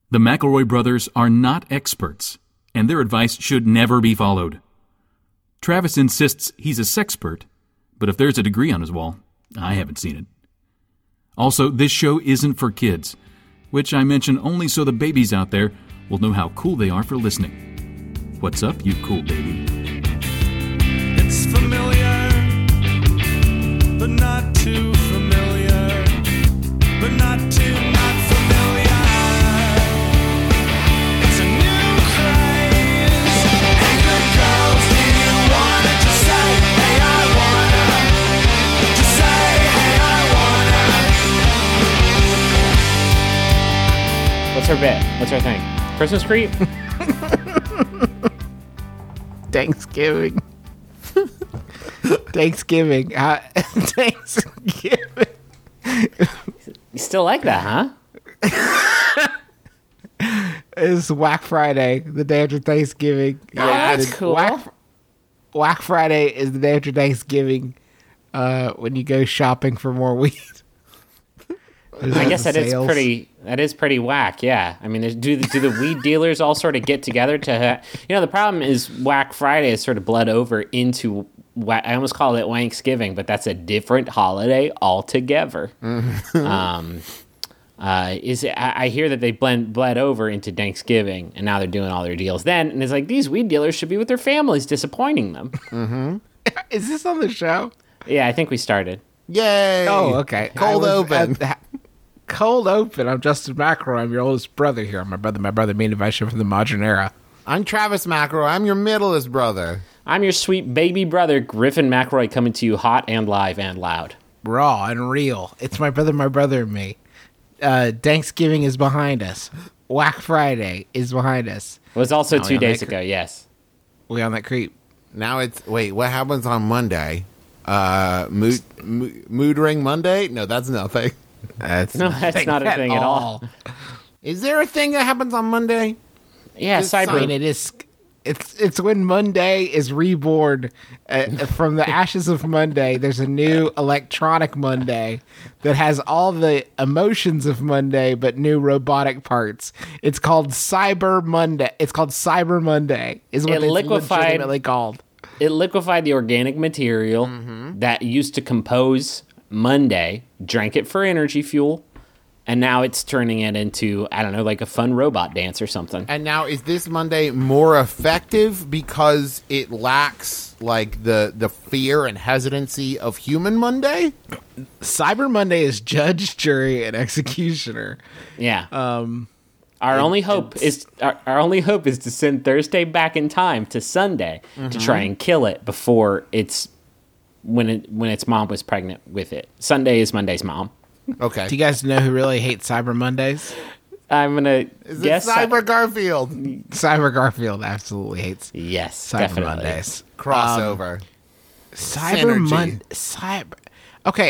The McElroy brothers are not experts, and their advice should never be followed. Travis insists he's a sexpert, but if there's a degree on his wall, I haven't seen it. Also, this show isn't for kids, which I mention only so the babies out there will know how cool they are for listening. What's up, you cool baby? It's familiar, but not too familiar, but not too not familiar. It's a new craze. Hey, good girls, do you wanna just say, hey, I wanna? Just say, hey, I wanna. What's her bit? What's her thing? Christmas tree? Thanksgiving. Thanksgiving. Thanksgiving. You still like that, huh? It's Whack Friday, the day after Thanksgiving. Yeah, that's cool. Whack Friday is the day after Thanksgiving when you go shopping for more weed. I guess that is pretty whack, yeah. I mean, do the weed dealers all sort of get together to... the problem is Whack Friday is sort of bled over into... I almost call it Wanksgiving, but that's a different holiday altogether. I hear that they bled over into Thanksgiving, and now they're doing all their deals then, and it's like, these weed dealers should be with their families, disappointing them. Mm-hmm. Is this on the show? Yeah, I think we started. Yay! Oh, okay. Cold open. Cold open. I'm Justin McElroy. I'm your oldest brother here. My brother being invited from the modern era. I'm Travis McElroy. I'm your middleest brother. I'm your sweet baby brother, Griffin McElroy, coming to you hot and live and loud. Raw and real. It's my brother, and me. Thanksgiving is behind us. Whack Friday is behind us. It was also 2 days ago, yes. We on that creep. Now wait, what happens on Monday? Mood ring Monday? No, that's nothing. That's not a thing at all. Is there a thing that happens on Monday? Yeah, cyber. I mean, it's when Monday is reborn from the ashes of Monday. There's a new electronic Monday that has all the emotions of Monday, but new robotic parts. It's called Cyber Monday. It's called Cyber Monday. Is what it's legitimately called. It liquefied the organic material that used to compose Monday, drank it for energy fuel, and now it's turning it into, I don't know, like a fun robot dance or something. And now, is this Monday more effective because it lacks, like, the fear and hesitancy of human Monday? Cyber Monday is judge, jury, and executioner. Yeah. Our only hope is to send Thursday back in time to Sunday to try and kill it before it's when its mom was pregnant with it. Sunday is Monday's mom. Okay. Do you guys know who really hates Cyber Mondays? I'm gonna guess Cyber Garfield. Cyber Garfield absolutely hates. Yes, Cyber definitely. Mondays. Crossover. Cyber Monday. Okay,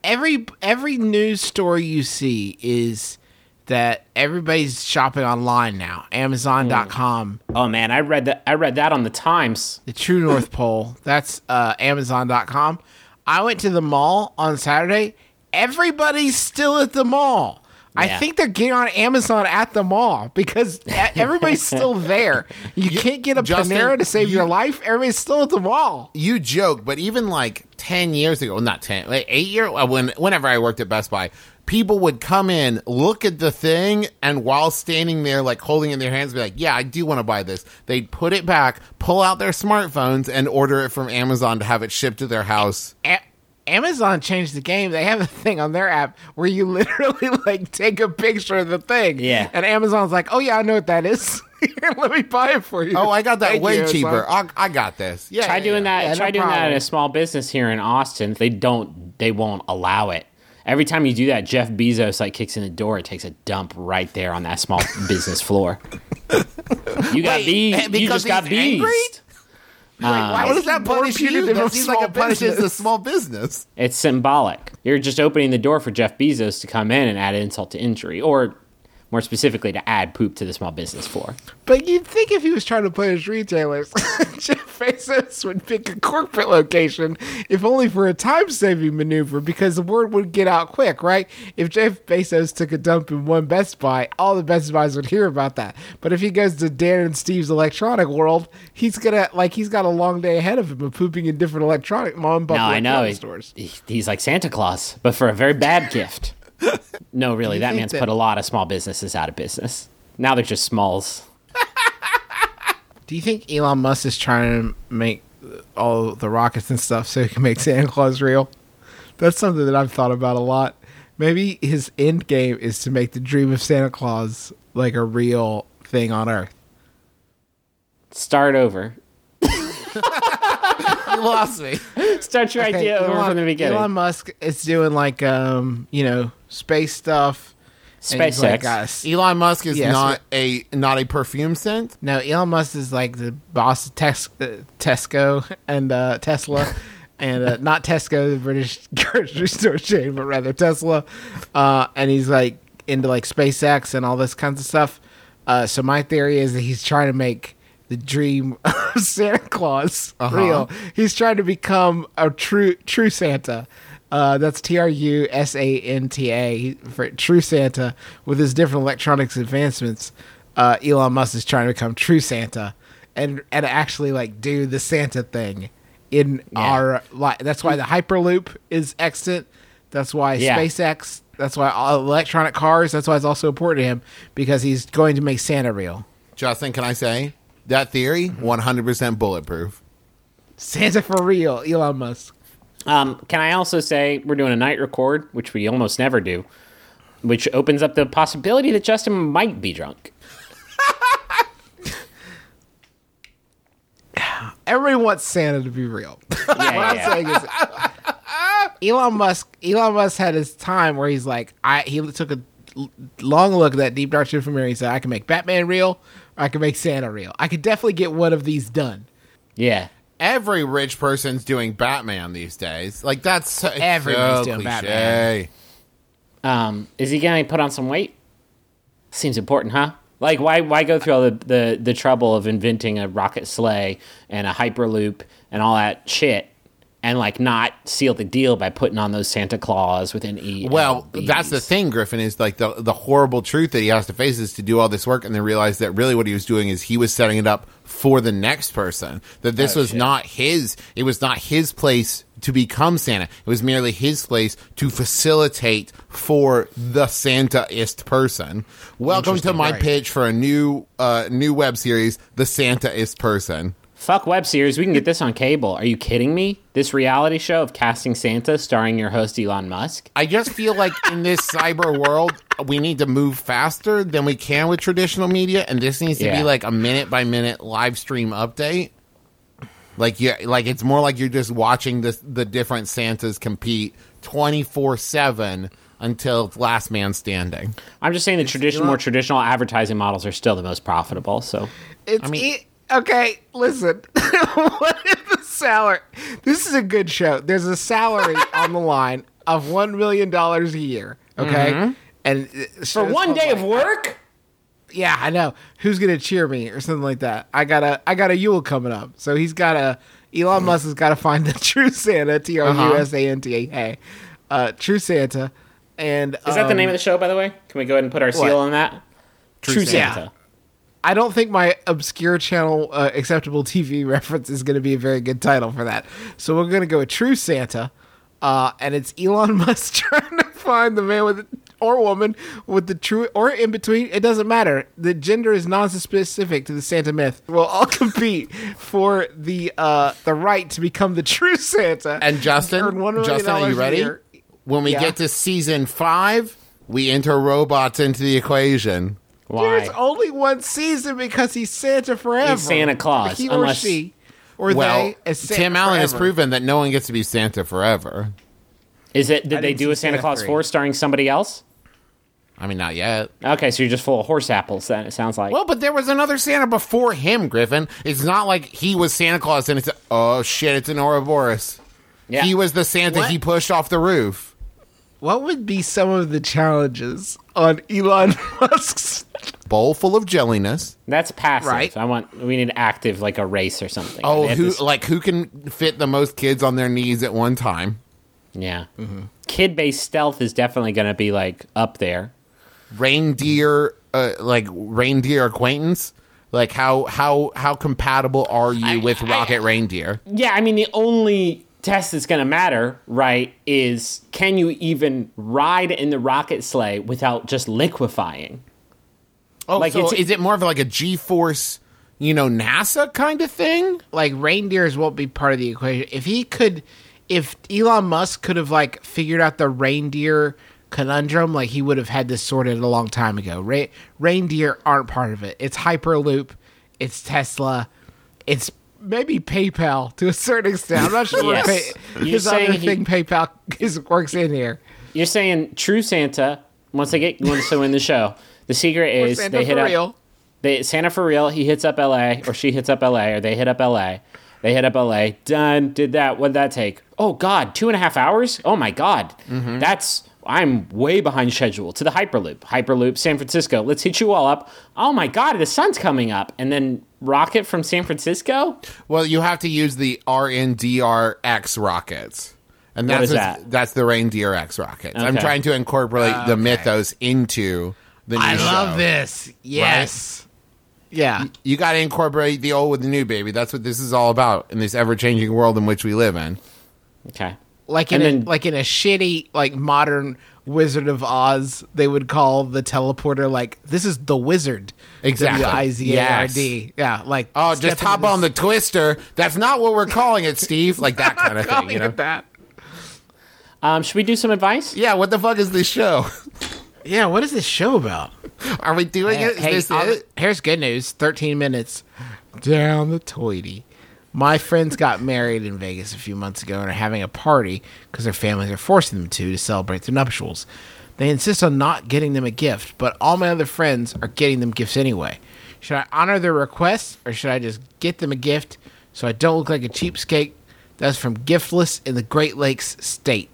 every news story you see is that everybody's shopping online now. Amazon.com. Oh man, I read that on the Times. The True North Pole. That's Amazon.com. I went to the mall on Saturday. Everybody's still at the mall. Yeah. I think they're getting on Amazon at the mall because everybody's still there. You can't get a Panera to save your life. Everybody's still at the mall. You joke, but even like 10 years ago, well, not 10, like 8 years, whenever I worked at Best Buy, people would come in, look at the thing, and while standing there, like holding it in their hands, be like, yeah, I do want to buy this. They'd put it back, pull out their smartphones, and order it from Amazon to have it shipped to their house. Amazon changed the game. They have a thing on their app where you literally like take a picture of the thing. Yeah. And Amazon's like, oh yeah, I know what that is. Let me buy it for you. Oh, I got that Thank way you, cheaper. I got this. Yeah. Try doing that. Yeah, Try no doing that problem. in a small business here in Austin. They won't allow it. Every time you do that, Jeff Bezos like kicks in the door. It takes a dump right there on that small business floor. You got bees. You just got bees. Why does that punish you? That seems like it punishes the small business. It's symbolic. You're just opening the door for Jeff Bezos to come in and add insult to injury, or more specifically, to add poop to the small business floor. But you'd think if he was trying to punish retailers, Jeff Jeff Bezos would pick a corporate location, if only for a time-saving maneuver, because the word would get out quick, right? If Jeff Bezos took a dump in one Best Buy, all the Best Buys would hear about that. But if he goes to Dan and Steve's electronic world, he's got a long day ahead of him of pooping in different electronic mom and pop electronic stores. He's like Santa Claus, but for a very bad gift. No, really, that man's put a lot of small businesses out of business. Now they're just smalls. Do you think Elon Musk is trying to make all the rockets and stuff so he can make Santa Claus real? That's something that I've thought about a lot. Maybe his end game is to make the dream of Santa Claus like a real thing on Earth. Start over. You lost me. Start your idea over from the beginning. Elon Musk is doing like space stuff. SpaceX. Elon Musk is not a perfume scent. No, Elon Musk is like the boss of Tesco and Tesla, and not Tesco, the British grocery store chain, but rather Tesla. And he's like into like SpaceX and all this kinds of stuff. So my theory is that he's trying to make the dream of Santa Claus real. He's trying to become a true Santa. That's TRUSANTA for True Santa. With his different electronics advancements, Elon Musk is trying to become True Santa and actually like do the Santa thing in our life. That's why the Hyperloop is extant. That's why SpaceX. That's why all electronic cars. That's why it's also important to him, because he's going to make Santa real. Justin, can I say that theory 100% bulletproof? Santa for real, Elon Musk. Can I also say we're doing a night record, which we almost never do, which opens up the possibility that Justin might be drunk. Everybody wants Santa to be real. What I'm saying is, Elon Musk had his time where he's like, he took a long look at that deep dark shit from mirror. He said, I can make Batman real, or I can make Santa real. I could definitely get one of these done. Yeah. Every rich person's doing Batman these days. Like, that's everybody's doing cliche. Batman. Is he gonna put on some weight? Seems important, huh? Like, why go through all the trouble of inventing a rocket sleigh and a Hyperloop and all that shit, and like not seal the deal by putting on those Santa Claus with an E? Well, that's the thing, Griffin, is like the horrible truth that he has to face is to do all this work and then realize that really what he was doing is he was setting it up for the next person. That this was not his. It was not his place to become Santa. It was merely his place to facilitate for the Santa-ist person. Welcome to my pitch for a new web series, The Santa-ist Person. Fuck web series. We can get this on cable. Are you kidding me? This reality show of casting Santa starring your host Elon Musk? I just feel like in this cyber world, we need to move faster than we can with traditional media, and this needs to be like a minute-by-minute live stream update. Like it's more like you're just watching the different Santas compete 24/7 until it's last man standing. I'm just saying the more traditional advertising models are still the most profitable. So okay, listen. What is the salary? This is a good show. There's a salary on the line of $1 million a year. Okay, and for one day of work. Yeah, I know. Who's gonna cheer me or something like that? I got a Yule coming up, so Elon Musk has got to find the true Santa, TRUSANTA, True Santa, and is that the name of the show? By the way, can we go ahead and put our seal on that? True Santa. Yeah. I don't think my obscure channel acceptable TV reference is going to be a very good title for that. So we're going to go with True Santa, and it's Elon Musk trying to find the man or woman with the true, or in between. It doesn't matter. The gender is non-specific to the Santa myth. We'll all compete for the right to become the true Santa. And Justin, are you ready? When we get to season 5, we enter robots into the equation. Why? There's only one season because he's Santa forever. He's Santa Claus. He or she. Or they as Santa Tim Allen forever. has proven that no one gets to be Santa forever. Did they do a Santa Claus 4 starring somebody else? I mean, not yet. Okay, so you're just full of horse apples, then, it sounds like. Well, but there was another Santa before him, Griffin. It's not like he was Santa Claus and it's an Ouroboros. Yeah. He was the Santa he pushed off the roof. What would be some of the challenges on Elon Musk's? Bowl full of jelliness. That's passive. Right. We need active, like a race or something. Oh, They have who can fit the most kids on their knees at one time? Yeah. Kid-based stealth is definitely going to be like up there. Reindeer acquaintance. Like how compatible are you with rocket reindeer? Yeah, I mean, the only test that's going to matter, right, is can you even ride in the rocket sleigh without just liquefying? Oh, Like, so it's- is it more of like a G-force, NASA kind of thing? Like reindeers won't be part of the equation. If Elon Musk could have like figured out the reindeer conundrum, like he would have had this sorted a long time ago. Reindeer aren't part of it. It's Hyperloop, it's Tesla, it's maybe PayPal to a certain extent. I'm not sure what Yes. You're his other saying thing PayPal works in here. You're saying True Santa, once they win the show, the secret Or is Santa they hit for up real. Santa for real. He hits up LA, or she hits up LA, or they hit up LA. They hit up LA. Done. Did that. What'd that take? Oh God, 2.5 hours. Oh my God, I'm way behind schedule. To the Hyperloop, San Francisco. Let's hit you all up. Oh my God, the sun's coming up, and then rocket from San Francisco. Well, you have to use the RNDRX rockets. And What that's is that? That's the Reindeer X rockets. I'm Okay. trying to incorporate the mythos into the new I show. love this. Yes. Yeah. You got to incorporate the old with the new, baby. That's what this is all about in this ever-changing world in which we live in. Okay. Like in And then- a shitty like modern Wizard of Oz, they would call the teleporter like this is the wizard. Exactly. WIZARD. Yeah, like Oh, step just hop into on the twister. That's not what we're calling it, Steve. Like that kind of thing, calling you know? it that. Should we do some advice? Yeah, what the fuck is this show? Yeah, what is this show about? Are we doing it? Is this it? Here's good news. 13 minutes down the toity. My friends got married in Vegas a few months ago and are having a party because their families are forcing them to celebrate their nuptials. They insist on not getting them a gift, but all my other friends are getting them gifts anyway. Should I honor their request or should I just get them a gift so I don't look like a cheapskate? That's from Giftless in the Great Lakes State.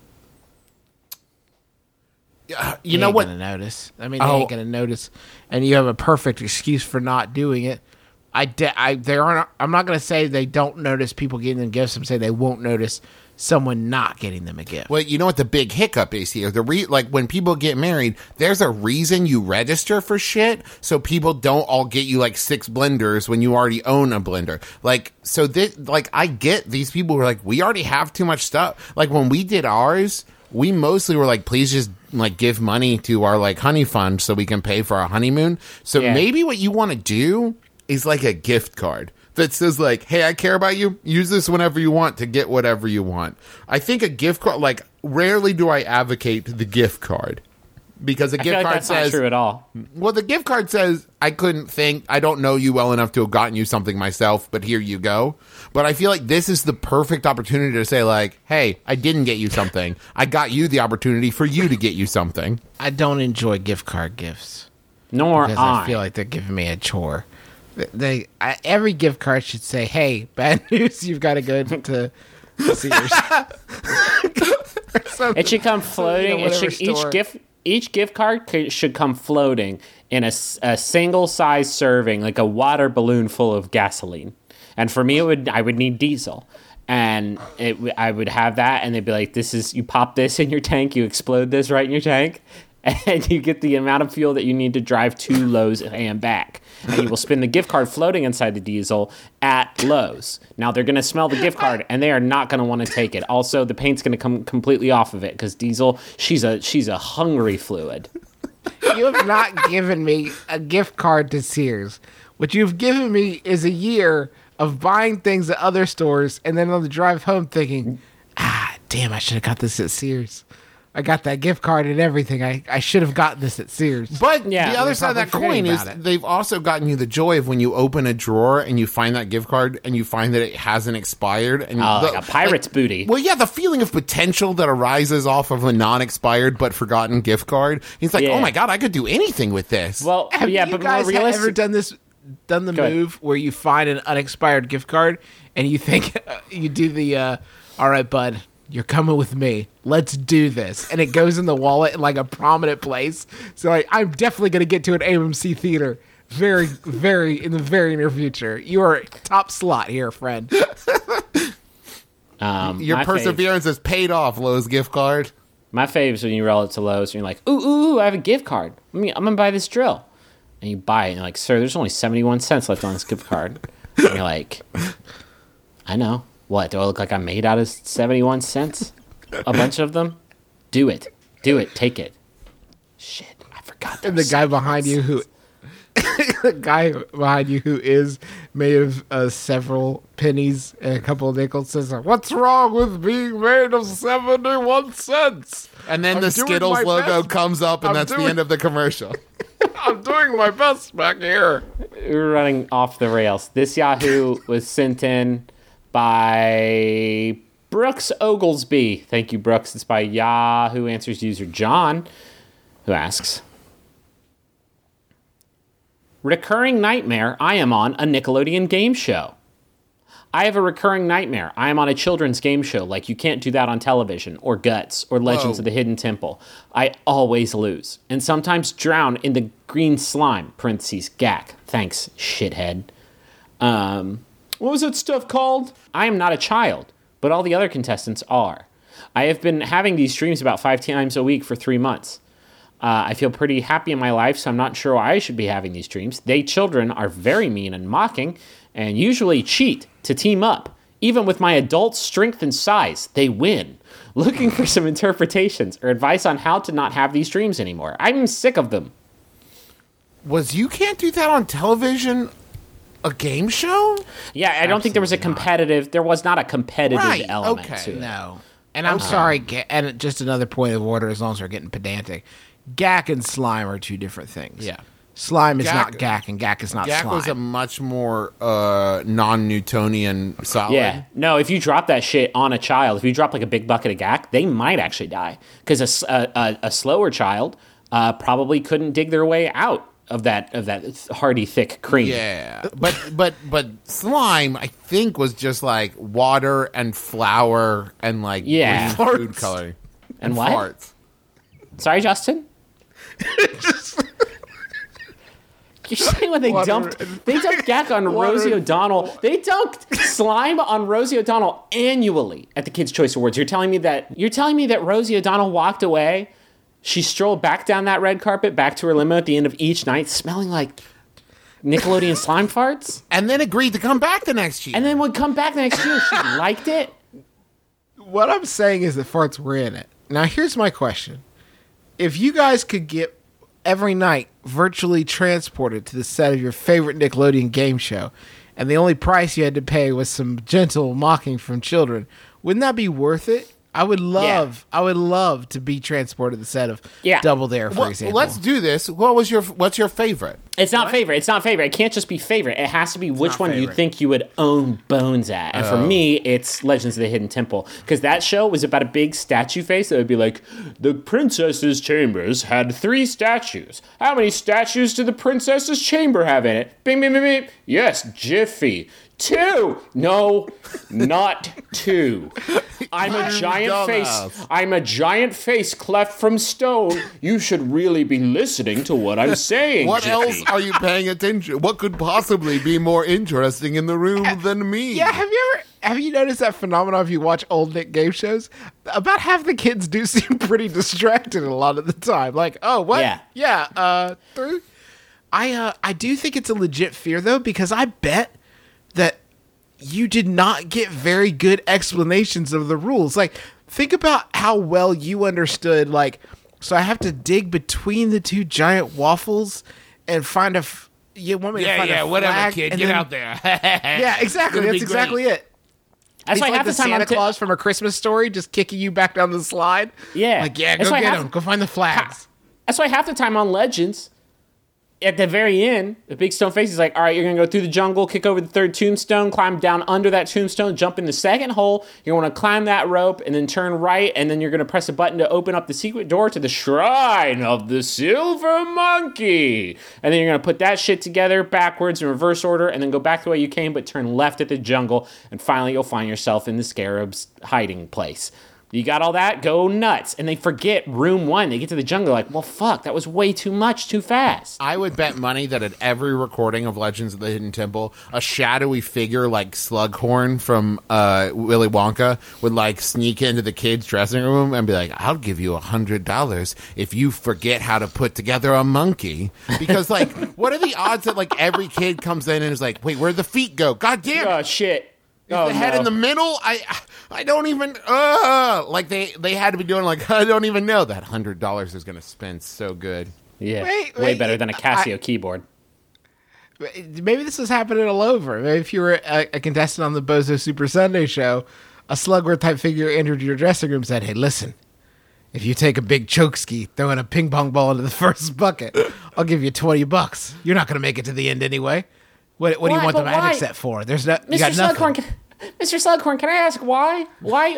You know ain't what? Gonna notice. I mean, they Oh. ain't gonna notice, and you have a perfect excuse for not doing it. I'm not gonna say they don't notice people getting them gifts. I'm saying they won't notice someone not getting them a gift. Well, you know what the big hiccup is here? Like when people get married, there's a reason you register for shit, so people don't all get you like 6 blenders when you already own a blender. Like, so I get these people who are like, we already have too much stuff. Like when we did ours, we mostly were like, please just like give money to our like honey fund so we can pay for our honeymoon. So Yeah. maybe what you want to do is like a gift card that says like, hey, I care about you. Use this whenever you want to get whatever you want. I think a gift card, like rarely do I advocate the gift card because a I gift feel like card that's says, not true at all. well, the gift card says, I don't know you well enough to have gotten you something myself, but here you go. But I feel like this is the perfect opportunity to say like, hey, I didn't get you something. I got you the opportunity for you to get you something. I don't enjoy gift card gifts Nor because I. I feel like they're giving me a chore. Every gift card should say, "Hey, bad news! You've got to go to Sears." It should come floating. whatever store. Each gift card should come floating in a single size serving, like a water balloon full of gasoline. And for me, I would need diesel, and I would have that, and they'd be like, "This is you pop this in your tank, you explode this right in your tank, and you get the amount of fuel that you need to drive to Lowe's and back." And you will spin the gift card floating inside the diesel at Lowe's. Now they're going to smell the gift card and they are not going to want to take it. Also, the paint's going to come completely off of it because diesel, she's a hungry fluid. You have not given me a gift card to Sears. What you've given me is a year of buying things at other stores and then on the drive home thinking, damn, I should have got this at Sears. I got that gift card and everything. I should have gotten this at Sears. But Yeah, the other we're side of that probably coin forgetting is about it. they've also gotten you the joy of when you open a drawer and you find that gift card and you find that it hasn't expired. And Like a pirate's booty. Well, yeah, the feeling of potential that arises off of a non-expired but forgotten gift card. He's like, Yeah. oh my God, I could do anything with this. Well, Have yeah, you but guys more realistic. ever done the Go ahead. move where you find an unexpired gift card and you think you do the all right, bud, you're coming with me. Let's do this. And it goes in the wallet in like a prominent place. So like, I'm definitely going to get to an AMC theater very, very in the very near future. You are top slot here, friend. Your My perseverance is paid off, Lowe's gift card. My fave is when you roll it to Lowe's and you're like, ooh, I have a gift card. I'm going to buy this drill. And you buy it and you're like, sir, there's only 71 cents left on this gift card. And you're like, I know. What, do I look like I'm made out of 71 cents? A bunch of them? Do it. Take it. Shit, I forgot. And the guy behind you who is made of several pennies and a couple of nickels says, "What's wrong with being made of 71 cents?" And then I'm the doing Skittles my logo best. comes up, and I'm that's the doing- end of the commercial. I'm doing my best back here. We're running off the rails. This Yahoo was sent in by Brooks Oglesby. Thank you, Brooks. It's by Yahoo Answers user John, who asks, recurring nightmare, I am on a Nickelodeon game show. I have a recurring nightmare. I am on a children's game show, like You Can't Do That on Television, or Guts, or Legends of the Hidden Temple. I always lose, and sometimes drown in the green slime, parentheses, gack. Thanks, shithead. What was that stuff called? I am not a child, but all the other contestants are. I have been having these streams about 5 times a week for 3 months. I feel pretty happy in my life, so I'm not sure why I should be having these dreams. They children are very mean and mocking, and usually cheat to team up. Even with my adult strength and size, they win. Looking for some interpretations or advice on how to not have these dreams anymore. I'm sick of them. Was You Can't Do That on Television a game show? Yeah, I don't think there was a competitive. There was not a competitive Right, element okay. to it. No. And I'm sorry, and just another point of order as long as we're getting pedantic. Gack and slime are two different things. Yeah. Slime is Gack- not gack, and gack is not Jack slime. was a much more non-Newtonian solid. Yeah. No, if you drop that shit on a child, if you drop like a big bucket of gack, they might actually die. Because a slower child probably couldn't dig their way out of that hardy, thick cream. Yeah, but slime, I think, was just like water and flour and like Yeah. green food Farts. coloring And what? farts. Sorry, Justin? You're saying when they dumped gack on Rosie O'Donnell, they dumped slime on Rosie O'Donnell annually at the Kids' Choice Awards. You're telling me that Rosie O'Donnell walked away, she strolled back down that red carpet, back to her limo at the end of each night, smelling like Nickelodeon slime farts, And then agreed to come back the next year. and then would come back the next year. She liked it. What I'm saying is that farts were in it. Now, here's my question. If you guys could get every night virtually transported to the set of your favorite Nickelodeon game show, and the only price you had to pay was some gentle mocking from children, wouldn't that be worth it? I would love to be transported to the set of Yeah. Double Dare, for Well, example. let's do this. What's your favorite? It's not favorite. It's not favorite. It can't just be favorite. It has to be which one you favorite. think you would own bones at. And for me, it's Legends of the Hidden Temple. Because that show was about a big statue face that would be like, the princess's chambers had 3 statues. How many statues did the princess's chamber have in it? Bing, bing, bing, bing. Yes, Jiffy. 2. No, not 2. I'm a giant dumbass. face. I'm a giant face cleft from stone. You should really be listening to what I'm saying. What Jiffy. else are you paying attention? What could possibly be more interesting in the room than me? Yeah, have you noticed that phenomenon if you watch old Nick game shows? About half the kids do seem pretty distracted a lot of the time. Like, oh, what? Yeah. 3? I do think it's a legit fear though, because I bet that you did not get very good explanations of the rules. Like, think about how well you understood, like, so I have to dig between the 2 giant waffles and find you want me to find a flag, and then- there. Yeah, exactly. Gonna be That's exactly it. That's It's why like half the the time Santa I'm Claus from A Christmas Story just kicking you back down the slide. Yeah. Like, yeah, That's go why get half- them. Go find the flags. That's why half the time on Legends, at the very end, the big stone face is like, all right, you're going to go through the jungle, kick over the 3rd tombstone, climb down under that tombstone, jump in the 2nd hole. You're going to climb that rope and then turn right, and then you're going to press a button to open up the secret door to the Shrine of the Silver Monkey. And then you're going to put that shit together backwards in reverse order and then go back the way you came, but turn left at the jungle. And finally, you'll find yourself in the Scarab's hiding place. You got all that? Go nuts. And they forget room 1. They get to the jungle like, well, fuck, that was way too much, too fast. I would bet money that at every recording of Legends of the Hidden Temple, a shadowy figure like Slughorn from Willy Wonka would like sneak into the kids' dressing room and be like, I'll give you $100 if you forget how to put together a monkey. Because like, what are the odds that like every kid comes in and is like, wait, where'd the feet go? God damn it. Oh, shit. Is the head in the middle? I don't even like they had to be doing like I don't even know that $100 is going to spend so good. Yeah, Wait, better than a Casio keyboard. Maybe this was happening all over. Maybe if you were a contestant on the Bozo Super Sunday show, a Slugworth type figure entered your dressing room and said, "Hey, listen, if you take a big choke ski, throwing a ping pong ball into the first bucket, I'll give you $20. You're not going to make it to the end anyway. What do you want the magic set for? There's no, you got nothing." Mr. Slughorn, can I ask why? Why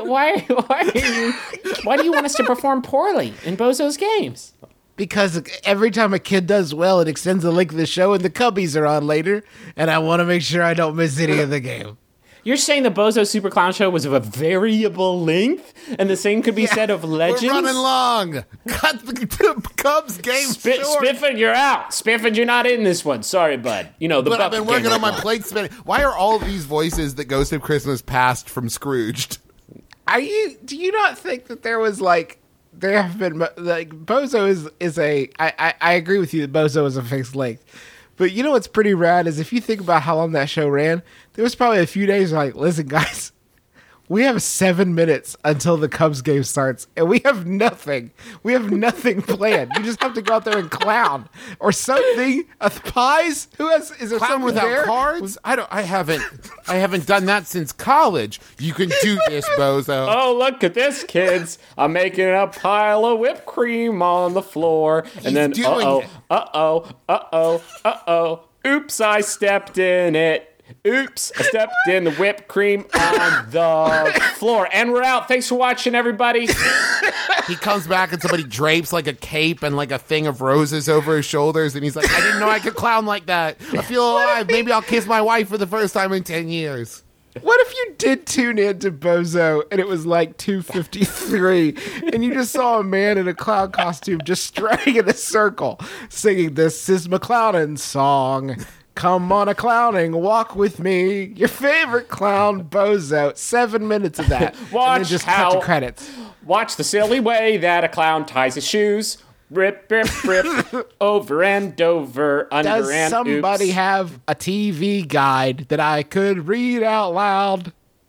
do you want us to perform poorly in Bozo's games? Because every time a kid does well, it extends the length of the show, and the Cubbies are on later, and I want to make sure I don't miss any of the game. You're saying the Bozo Super Clown Show was of a variable length, and the same could be said of Legends? We're running long. Cut the Cubs game short. Spiffin, you're out. Spiffin, you're not in this one. Sorry, bud. You know, But I've been working on my plate spinning. Why are all of these voices that Ghost of Christmas Past from Scrooged? Do you not think that there was there have been Bozo is a I agree with you that Bozo is a fixed length. But you know what's pretty rad is if you think about how long that show ran, there was probably a few days like, listen, guys, we have 7 minutes until the Cubs game starts, and we have nothing. We have nothing planned. You just have to go out there and clown or something. Pies? Is there Clown someone without there? cards? I haven't done that since college. You can do this, Bozo. Oh, look at this, kids. I'm making a pile of whipped cream on the floor. And then, doing oops, I stepped in it. Oops, I stepped in the whipped cream on the floor. And we're out. Thanks for watching, everybody. He comes back and somebody drapes like a cape and like a thing of roses over his shoulders, and he's like, I didn't know I could clown like that. I feel alive. Maybe I'll kiss my wife for the first time in 10 years. What if you did tune in to Bozo and it was like 2:53 and you just saw a man in a clown costume just strutting in a circle singing "This is McClownin' song. Come on a clowning, walk with me. Your favorite clown, Bozo." 7 minutes of that. And then just cut to credits. Watch the silly way that a clown ties his shoes. Rip, rip, rip, over and over, under Does and somebody oops. have a TV guide that I could read out loud?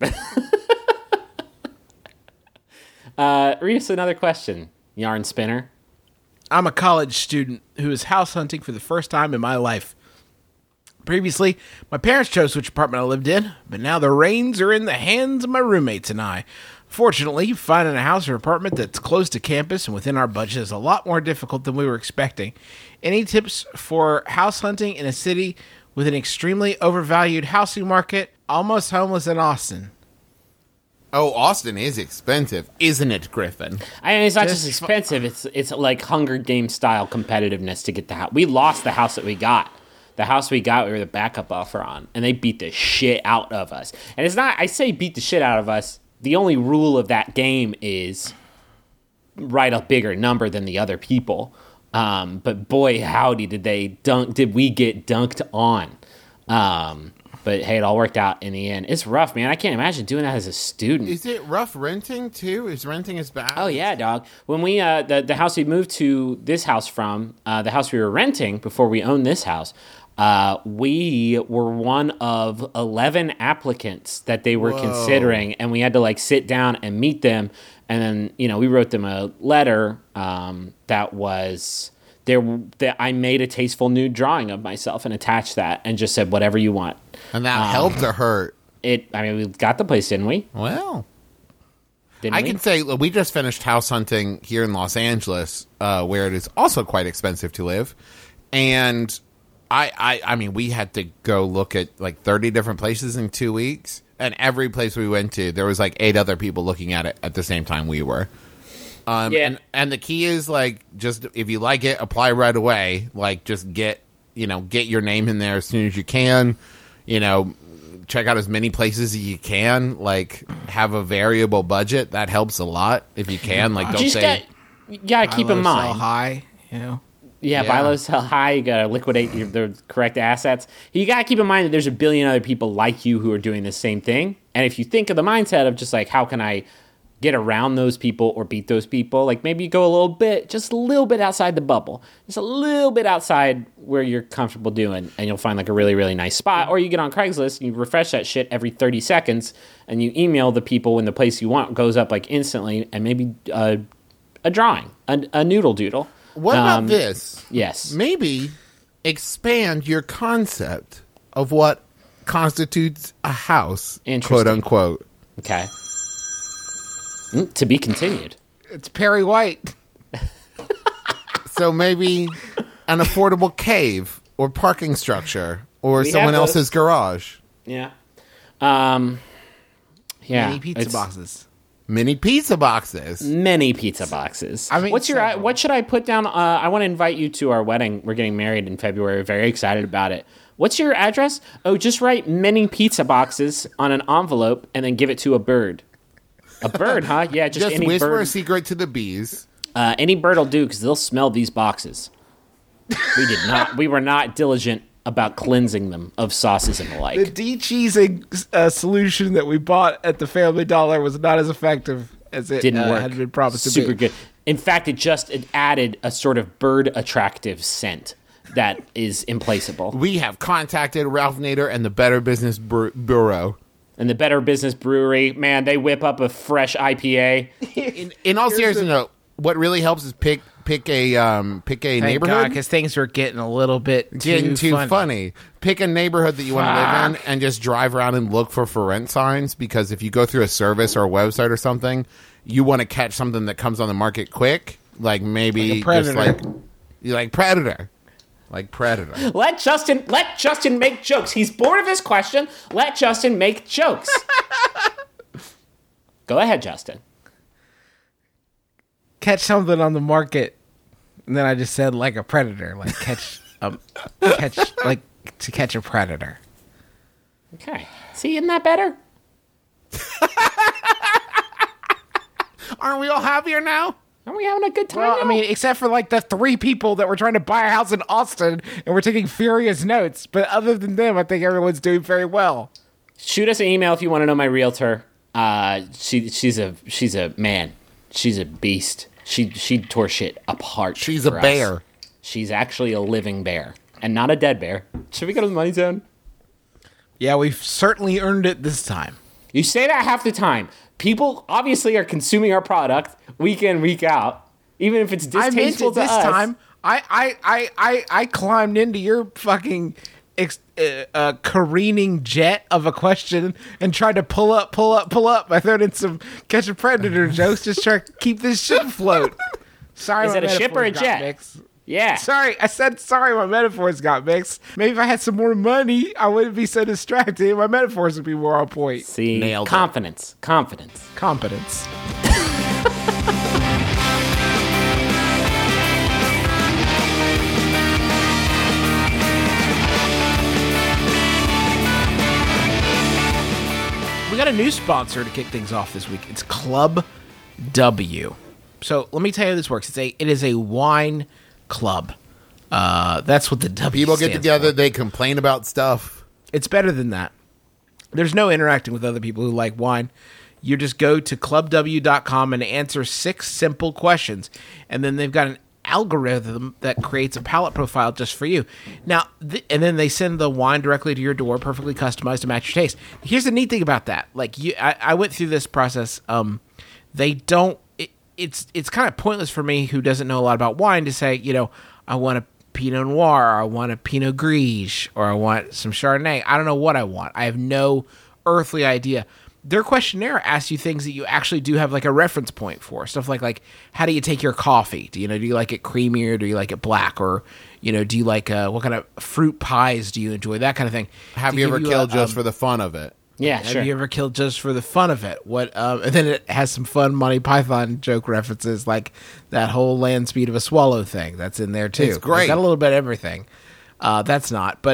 Read us another question, yarn spinner. I'm a college student who is house hunting for the first time in my life. Previously, my parents chose which apartment I lived in, but now the reins are in the hands of my roommates and I. Fortunately, finding a house or apartment that's close to campus and within our budget is a lot more difficult than we were expecting. Any tips for house hunting in a city with an extremely overvalued housing market, almost homeless in Austin? Oh, Austin is expensive, isn't it, Griffin? I mean, it's not just expensive. It's like Hunger Games style competitiveness to get the house. We lost the house that we got. The house we got, we were the backup offer on, and they beat the shit out of us. And it's not, I say beat the shit out of us. The only rule of that game is write a bigger number than the other people. But boy, howdy, did we get dunked on. But hey, it all worked out in the end. It's rough, man. I can't imagine doing that as a student. Is it rough renting too? Is renting as bad? Oh yeah, dog. When we the house we moved to this house from, the house we were renting before we owned this house, we were one of 11 applicants that they were considering, and we had to like sit down and meet them, and then we wrote them a letter that was there that I made a tasteful nude drawing of myself and attached that and just said whatever you want. And that helped or hurt? I mean, we got the place, didn't we? Well, Didn't I we? can say we just finished house hunting here in Los Angeles, where it is also quite expensive to live, and I mean, we had to go look at like 30 different places in 2 weeks, and every place we went to, there was like 8 other people looking at it at the same time we were. Yeah. And the key is like, just if you like it, apply right away. Like, just get your name in there as soon as you can. check out as many places as you can. Like, have a variable budget. That helps a lot if you can. Like, don't say... You gotta keep in Buy low, mind. sell high, you know. Yeah, Yeah. buy low, sell high. You gotta liquidate the correct assets. You gotta keep in mind that there's a billion other people like you who are doing the same thing. And if you think of the mindset of just like, how can I get around those people or beat those people? Like maybe you go a little bit, just a little bit outside the bubble, just a little bit outside where you're comfortable doing, and you'll find like a really, really nice spot. Or you get on Craigslist and you refresh that shit every 30 seconds, and you email the people when the place you want goes up like instantly, and maybe a drawing, a noodle doodle. What about this? Yes. Maybe expand your concept of what constitutes a house, Interesting. quote unquote. Okay. To be continued. It's Perry White. So maybe an affordable cave or parking structure or We someone have those. else's garage. Yeah. Yeah. Mini pizza it's boxes. Mini pizza boxes. Many pizza boxes. I mean, what's your? several. What should I put down? I want to invite you to our wedding. We're getting married in February. Very excited about it. What's your address? Oh, just write many pizza boxes on an envelope and then give it to a bird. A bird, huh? Yeah, just Just any whisper bird. a secret to the bees. Any bird will do because they'll smell these boxes. We did not. We were not diligent about cleansing them of sauces and the like. The de-cheesing solution that we bought at the Family Dollar was not as effective as it Didn't work. had been promised to Super be. good. In fact, it added a sort of bird attractive scent that is implaceable. We have contacted Ralph Nader and the Better Business Bureau. And the Better Business Brewery, man, they whip up a fresh IPA. In all seriousness, though, what really helps is pick a Thank neighborhood. because things were getting a little bit Getting too funny. funny. Pick a neighborhood that you want to live in and just drive around and look for rent signs, because if you go through a service or a website or something, you want to catch something that comes on the market quick, like maybe Like a just Predator. like Predator. Like Predator. Let Justin make jokes. He's bored of his question. Let Justin make jokes. Go ahead, Justin. Catch something on the market, and then I just said like a predator, like catch like to catch a predator. Okay. See, isn't that better? Aren't we all happier now? Are we having a good time Well, I now? mean, except for like the 3 people that were trying to buy a house in Austin and we're taking furious notes. But other than them, I think everyone's doing very well. Shoot us an email if you want to know my realtor. She's a man. She's a beast. She tore shit apart. She's a for us. bear. She's actually a living bear and not a dead bear. Should we go to the money zone? Yeah, we've certainly earned it this time. You say that half the time. People obviously are consuming our product week in, week out, even if it's I meant distasteful it to this us. time. I climbed into your fucking careening jet of a question and tried to pull up. I threw in some catch a predator jokes, just try to keep this ship afloat. Sorry, Is my it a ship or a metaphors got jet? mixed. Yeah. Sorry, I said sorry. My metaphors got mixed. Maybe if I had some more money, I wouldn't be so distracted. My metaphors would be more on point. See, Nailed it. confidence. Competence. We got a new sponsor to kick things off this week. It's Club W. So let me tell you how this works. It is a wine club. That's what the W People get stands together, for. they complain about stuff. It's better than that. There's no interacting with other people who like wine. You just go to clubw.com and answer 6 simple questions. And then they've got an algorithm that creates a palate profile just for you. Now, and then they send the wine directly to your door, perfectly customized to match your taste. Here's the neat thing about that. Like, I went through this process. They don't. It's kind of pointless for me, who doesn't know a lot about wine, to say, I want a Pinot Noir, or I want a Pinot Gris, or I want some Chardonnay. I don't know what I want. I have no earthly idea. Their questionnaire asks you things that you actually do have like a reference point for. Stuff like how do you take your coffee? Do you like it creamy, or do you like it black? Or, do you like, what kind of fruit pies do you enjoy? That kind of thing. Have To you give ever killed just for the fun of it? Yeah, Have sure. you ever killed just for the fun of it? What? And then it has some fun Monty Python joke references, like that whole land speed of a swallow thing that's in there too. It's great. It's got a little bit of everything. That's not, but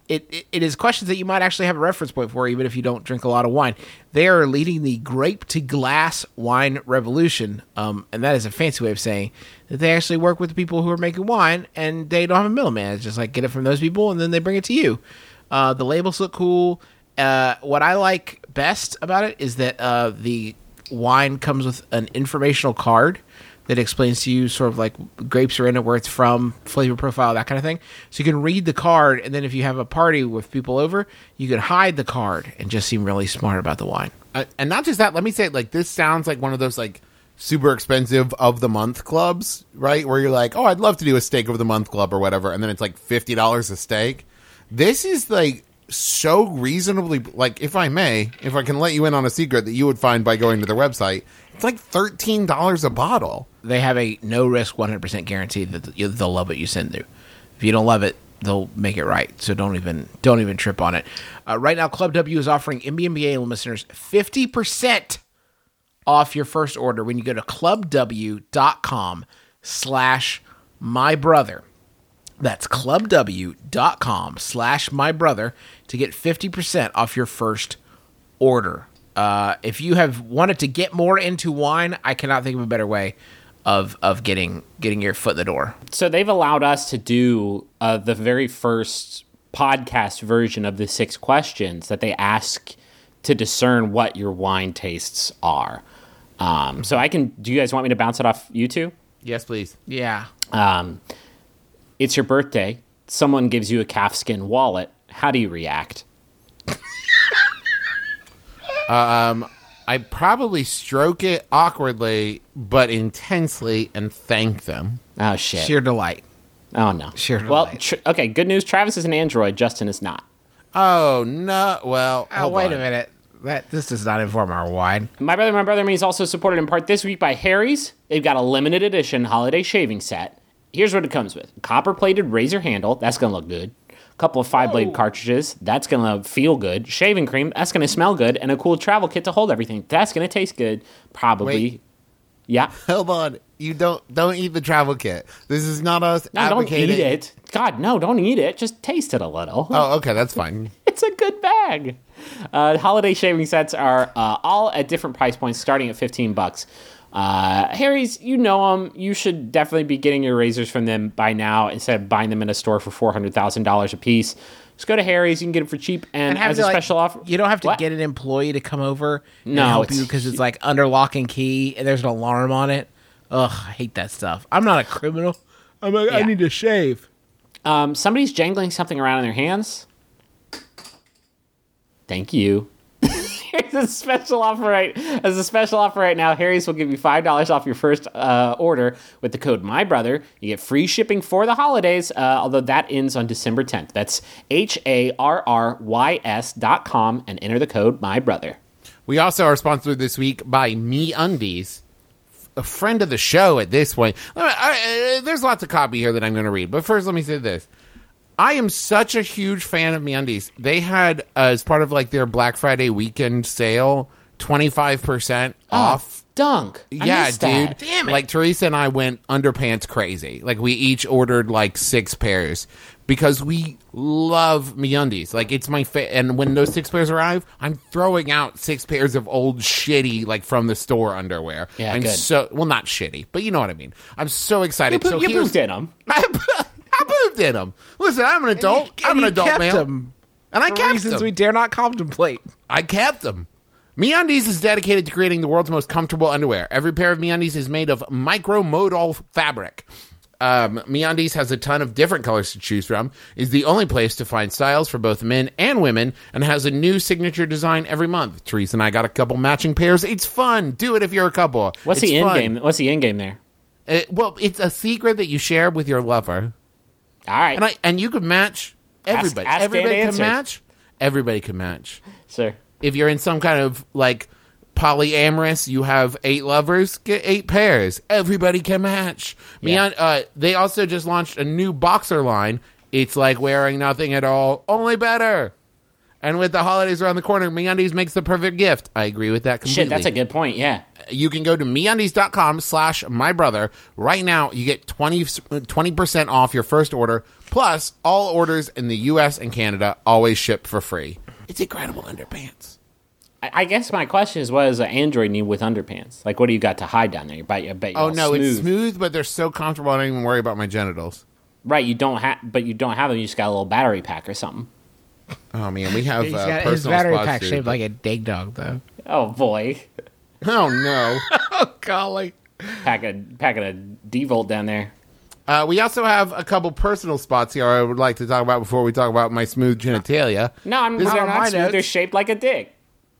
it is questions that you might actually have a reference point for, even if you don't drink a lot of wine. They are leading the grape to glass wine revolution, and that is a fancy way of saying that they actually work with the people who are making wine, and they don't have a middleman. It's just like get it from those people, and then they bring it to you. The labels look cool. What I like best about it is that the wine comes with an informational card that explains to you sort of like grapes are in it, where it's from, flavor profile, that kind of thing. So you can read the card, and then if you have a party with people over, you can hide the card and just seem really smart about the wine. And not just that, let me say, like, this sounds like one of those, like, super expensive of the month clubs, right? Where you're like, oh, I'd love to do a steak of the month club or whatever, and then it's like $50 a steak. This is, like, so reasonably, like, if I can let you in on a secret that you would find by going to their website, it's like $13 a bottle. They have a no-risk 100% guarantee that they'll love what you send through. If you don't love it, they'll make it right. So don't even trip on it. Right now, Club W is offering MBMBA listeners 50% off your first order when you go to clubw.com/mybrother. That's clubw.com/mybrother to get 50% off your first order. If you have wanted to get more into wine, I cannot think of a better way of getting your foot in the door. So they've allowed us to do the very first podcast version of the 6 questions that they ask to discern what your wine tastes are. So do you guys want me to bounce it off you two? Yes, please. Yeah. It's your birthday. Someone gives you a calfskin wallet. How do you react? I probably stroke it awkwardly, but intensely, and thank them. Oh, shit. Sheer delight. Oh, no. Sheer Well, delight. okay, good news. Travis is an android. Justin is not. Oh, no. Well, hold wait on. a minute. This does not inform our wine. My Brother Me is also supported in part this week by Harry's. They've got a limited edition holiday shaving set. Here's what it comes with. Copper-plated razor handle. That's going to look good. A couple of 5-blade cartridges. That's going to feel good. Shaving cream. That's going to smell good. And a cool travel kit to hold everything. That's going to taste good. Probably. Wait. Yeah. Hold on. You don't eat the travel kit. This is not us advocating. Don't eat it. God, no, don't eat it. Just taste it a little. Oh, okay. That's fine. It's a good bag. Holiday shaving sets are all at different price points, starting at $15. Harry's, you know them. You should definitely be getting your razors from them by now instead of buying them in a store for $400,000 a piece. Just go to Harry's. You can get it for cheap. And as a special offer, you don't have to What? get an employee to come over and No, help it's- you because it's like under lock and key and there's an alarm on it. Ugh, I hate that stuff. I'm not a criminal. I'm like, I Yeah. need to shave. Somebody's jangling something around in their hands. Thank you. Here's a special offer right now. Harry's will give you $5 off your first order with the code MyBrother. You get free shipping for the holidays, although that ends on December 10th. That's HARRYS.com and enter the code MyBrother. We also are sponsored this week by MeUndies, a friend of the show at this point. There's lots of copy here that I'm going to read, but first let me say this. I am such a huge fan of MeUndies. They had, as part of like their Black Friday weekend sale, 25% off. Dunk. Yeah, missed dude. that. Damn it. Like Teresa and I went underpants crazy. Like we each ordered like 6 pairs because we love MeUndies. Like it's my and when those 6 pairs arrive, I'm throwing out 6 pairs of old shitty like from the store underwear. Yeah, I'm good. not shitty, but you know what I mean. I'm so excited. You so pooped in them. I pooped in them. Listen, I'm an adult. I'm an adult kept man. them And I for kept reasons them. we dare not contemplate. I kept them. MeUndies is dedicated to creating the world's most comfortable underwear. Every pair of MeUndies is made of micromodal fabric. MeUndies has a ton of different colors to choose from, is the only place to find styles for both men and women, and has a new signature design every month. Teresa and I got a couple matching pairs. It's fun. Do it if you're a couple. What's It's the end fun. game? What's the end game there? Well, it's a secret that you share with your lover. All right. And you could match everybody. ask everybody and can answer. match. Everybody can match. Sir. If you're in some kind of like polyamorous, you have 8 lovers, get 8 pairs. Everybody can match. Yeah. They also just launched a new boxer line. It's like wearing nothing at all, only better. And with the holidays around the corner, MeUndies makes the perfect gift. I agree with that completely. Shit, that's a good point. Yeah. You can go to MeUndies.com/mybrother. Right now, you get 20% off your first order. Plus, all orders in the U.S. and Canada always ship for free. It's incredible underpants. I guess my question is, what does an Android need with underpants? Like, what do you got to hide down there? I bet you're Oh, all no, smooth. it's smooth, but they're so comfortable I don't even worry about my genitals. Right, you don't have them. You just got a little battery pack or something. Oh, man, we have He's got personal his battery spots, pack dude. shaped like a dig dog, though. Oh boy, Oh, no. Oh, golly. packing a D-Volt down there. We also have a couple personal spots here I would like to talk about before we talk about my smooth genitalia. No, I'm These not are on my smooth. They're notes. shaped like a dick.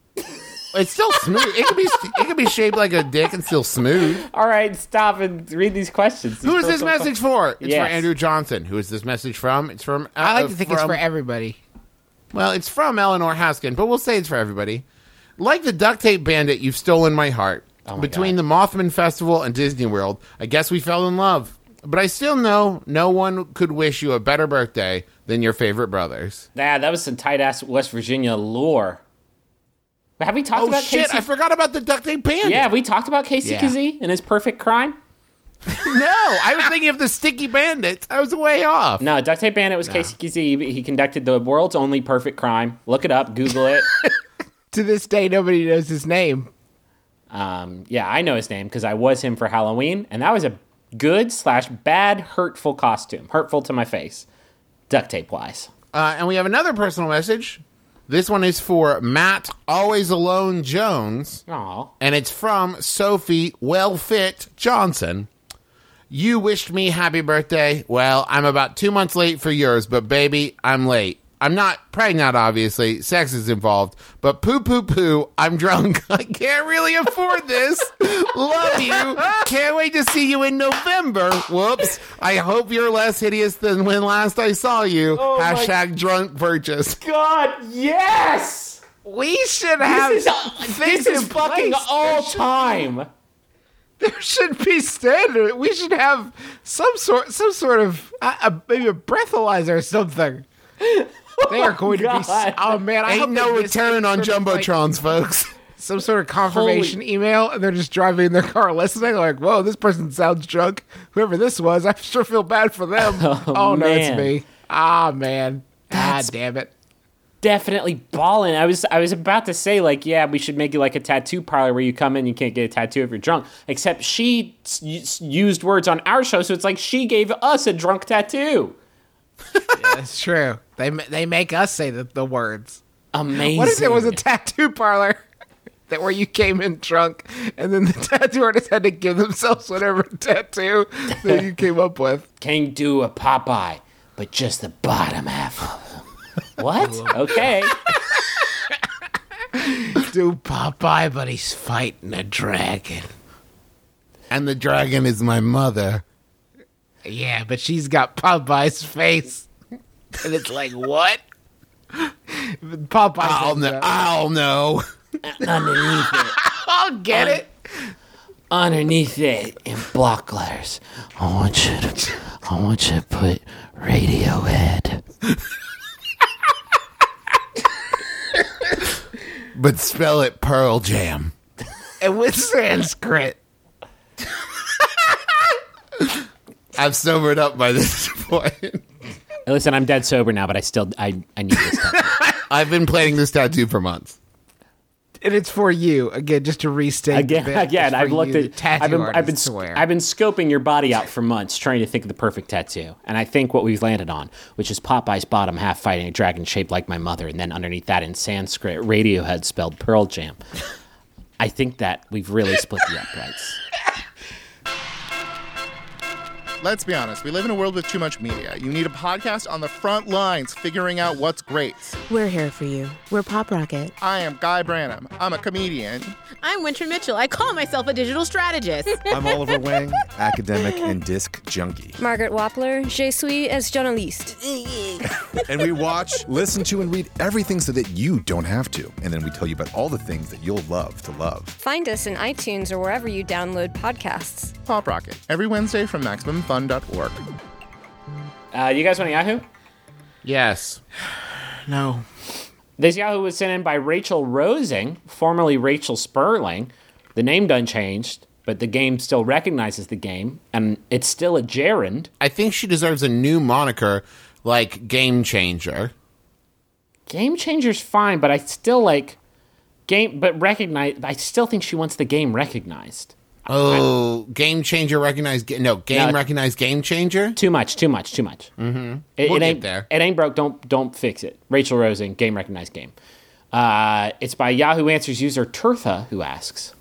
It's still smooth. It could be shaped like a dick and still smooth. All right, stop and read these questions. Who is this message for? It's Yes. for Andrew Johnson. Who is this message from? It's from. I like to think it's for everybody. Well, it's from Eleanor Haskin, but we'll say it's for everybody. Like the duct tape bandit, you've stolen my heart. Oh my Between God. the Mothman Festival and Disney World, I guess we fell in love. But I still know no one could wish you a better birthday than your favorite brothers. Yeah, that was some tight-ass West Virginia lore. But have we talked Oh, about shit, Casey? I forgot about the duct tape bandit. Yeah, have we talked about Casey Yeah. Kazee and his perfect crime? No, I was thinking of the sticky bandits. I was way off. No, Duct Tape Bandit was Casey Kazee. He conducted the world's only perfect crime. Look it up. Google it. To this day, nobody knows his name. Yeah, I know his name because I was him for Halloween, and that was a good/bad hurtful costume. Hurtful to my face. Duct tape wise. And we have another personal message. This one is for Matt Always Alone Jones. Aw. And it's from Sophie Well-Fit Johnson. You wished me happy birthday. Well, I'm about 2 months late for yours, but baby, I'm late. I'm not pregnant, obviously. Sex is involved. But poo, I'm drunk. I can't really afford this. Love you. Can't wait to see you in November. Whoops. I hope you're less hideous than when last I saw you. Hashtag drunk purchase. God, yes! We should have This is fucking all time. There should be standard. We should have some sort of maybe a breathalyzer or something. They are going to be. God. Oh man, I hope Ain't no they miss return on sort of, like, Jumbotrons, folks. some sort of confirmation email, and they're just driving in their car listening, like, "Whoa, this person sounds drunk. Whoever this was, I sure feel bad for them." Oh, no, it's man. me. Ah man, damn it. Definitely balling. I was about to say, like, yeah, we should make it like a tattoo parlor where you come in, you can't get a tattoo if you're drunk. Except she used words on our show, so it's like she gave us a drunk tattoo. That's true. They make us say the words. Amazing. What if there was a tattoo parlor that where you came in drunk, and then the tattoo artist had to give themselves whatever tattoo that you came up with? Can you do a Popeye, but just the bottom half of him? What? Okay. Do Popeye, but he's fighting a dragon. And the dragon is my mother. Yeah, but she's got Popeye's face. And it's like, what? Popeye. I'll know. Underneath it. I'll get it. Underneath it in block letters. I want you to put Radiohead. But spell it Pearl Jam. And with Sanskrit. I've sobered up by this point. Listen, I'm dead sober now, but I need this stuff. I've been planning this tattoo for months. And it's for you. Again, just to restate the bit, Again, it's for I've looked you, the at. tattoo I've been artist to wear. scoping your body out for months, trying to think of the perfect tattoo, and I think what we've landed on, which is Popeye's bottom half fighting a dragon shaped like my mother, and then underneath that in Sanskrit, Radiohead spelled Pearl Jam. I think that we've really split the uprights. Let's be honest, we live in a world with too much media. You need a podcast on the front lines figuring out what's great. We're here for you. We're Pop Rocket. I am Guy Branum. I'm a comedian. I'm Winter Mitchell. I call myself a digital strategist. I'm Oliver Wang, academic and disc junkie. Margaret Wappler, je suis es journaliste. And we watch, listen to, and read everything so that you don't have to. And then we tell you about all the things that you'll love to love. Find us in iTunes or wherever you download podcasts. Pop Rocket, every Wednesday from MaximumFun.org. You guys want a Yahoo? Yes. No. This Yahoo was sent in by Rachel Rosing, formerly Rachel Sperling. The name done changed, but the game still recognizes the game, and it's still a gerund. I think she deserves a new moniker, like Game Changer. Game Changer's fine, but I still like recognize. I still think she wants the game recognized. Oh, Game Changer recognized. Recognized Game Changer. Too much. Mm-hmm. We'll get there. It ain't broke. Don't fix it. Rachel Rosing, game recognized game. It's by Yahoo Answers user Turtha, who asks,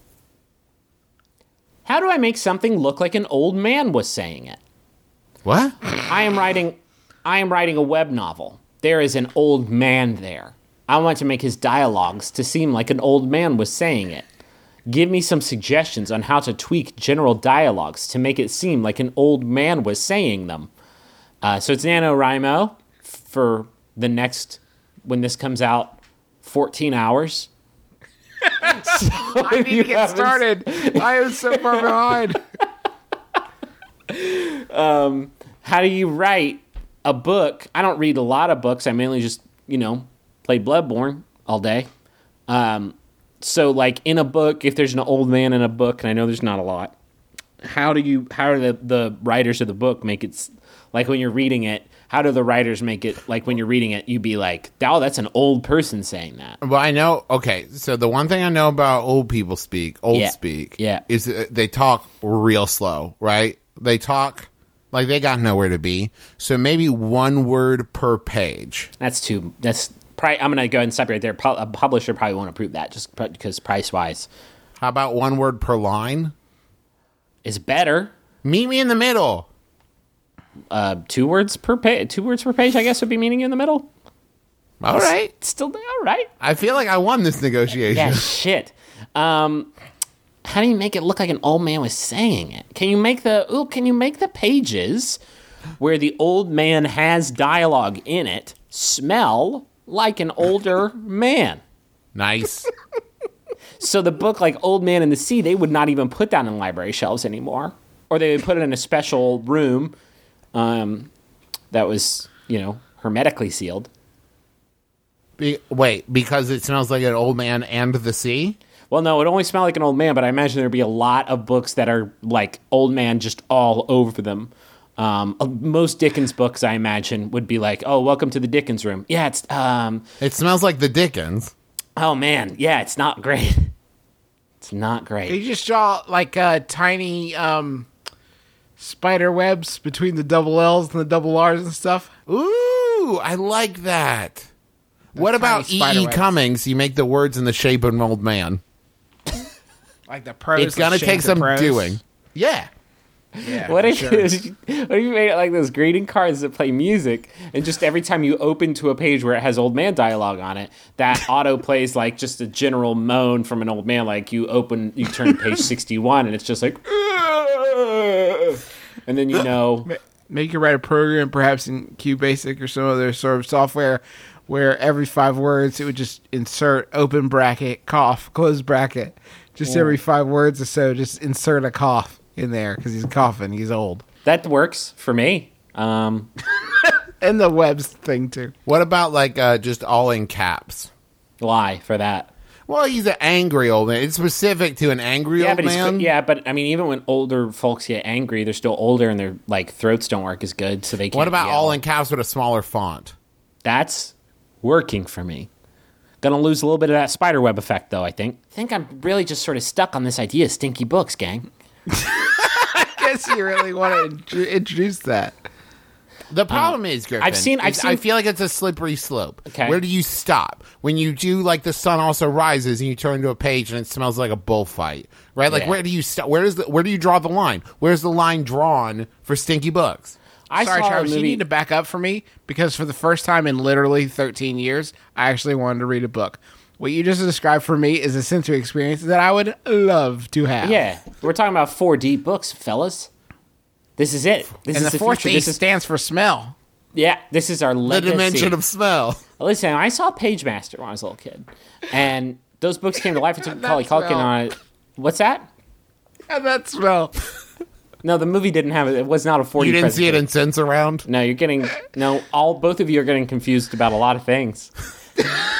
"How do I make something look like an old man was saying it?" What? I am writing a web novel. There is an old man there. I want to make his dialogues to seem like an old man was saying it. Give me some suggestions on how to tweak general dialogues to make it seem like an old man was saying them. So it's NaNoWriMo for the next, when this comes out, 14 hours. I need to get started. I am so far behind. How do you write a book? I don't read a lot of books. I mainly just, play Bloodborne all day. So, like, in a book, if there's an old man in a book, and I know there's not a lot, how do the writers of the book make it, like, when you're reading it, how do the writers make it, like, when you're reading it, you'd be like, oh, that's an old person saying that? Well, I know, okay, so the one thing I know about old people speak, Yeah. is they talk real slow, right? They talk like they got nowhere to be. So maybe one word per page. That's probably, I'm going to go ahead and stop you right there. A publisher probably won't approve that just because price-wise. How about one word per line? Is better. Meet me in the middle. 2 words per page. 2 words per page, I guess, would be meeting in the middle. All right. Still all right. I feel like I won this negotiation. Yeah, shit. How do you make it look like an old man was saying it? Can you make the pages where the old man has dialogue in it smell like an older man? Nice. So the book, like Old Man in the Sea, they would not even put that on library shelves anymore. Or they would put it in a special room that was, hermetically sealed. Because it smells like an old man and the sea? Well, no, it only smelled like an old man, but I imagine there'd be a lot of books that are like old man just all over them. Most Dickens books, I imagine, would be like, oh, welcome to the Dickens room. Yeah, it's... it smells like the Dickens. Oh, man. Yeah, it's not great. It's not great. You just draw, like, tiny spider webs between the double L's and the double R's and stuff. Ooh, I like that. What about E.E. Cummings? You make the words in the shape of an old man. Like the prose. It's going to take some doing. Yeah. Yeah, what if you made it like those greeting cards that play music, and just every time you open to a page where it has old man dialogue on it, that auto plays like just a general moan from an old man. Like you turn to page 61, and it's just like, and then Make you write a program, perhaps in QBasic or some other sort of software, where every 5 words it would just insert open bracket, cough, close bracket. Just every 5 words or so, just insert a cough in there because he's coughing. He's old. That works for me. And the webs thing too. What about like just all in caps? Why for that? Well, he's an angry old man. It's specific to an angry old man. But I mean, even when older folks get angry, they're still older and their like throats don't work as good, so they can't. What about yell. all in caps with a smaller font? That's working for me. Gonna lose a little bit of that spiderweb effect, though, I think. I think I'm really just sort of stuck on this idea of stinky books, gang. I guess you really want to introduce that. The problem is, Griffin, I feel like it's a slippery slope. Okay. Where do you stop? When you do, like, The Sun Also Rises and you turn to a page and it smells like a bullfight, right? Like, where do you stop? Where do you draw the line? Where's the line drawn for stinky books? Sorry, Travis, you need to back up for me because for the first time in literally 13 years, I actually wanted to read a book. What you just described for me is a sensory experience that I would love to have. Yeah, we're talking about 4D books, fellas. This is it. This and is the fourth D stands for smell. Yeah, this is our legacy. The dimension of smell. Listen, I saw Page Master when I was a little kid, and those books came to life. I took Macaulay Culkin on it. What's that? And that smell. No, the movie didn't have it. It was not a 4D. You didn't see it in Sense Around? No, both of you are getting confused about a lot of things.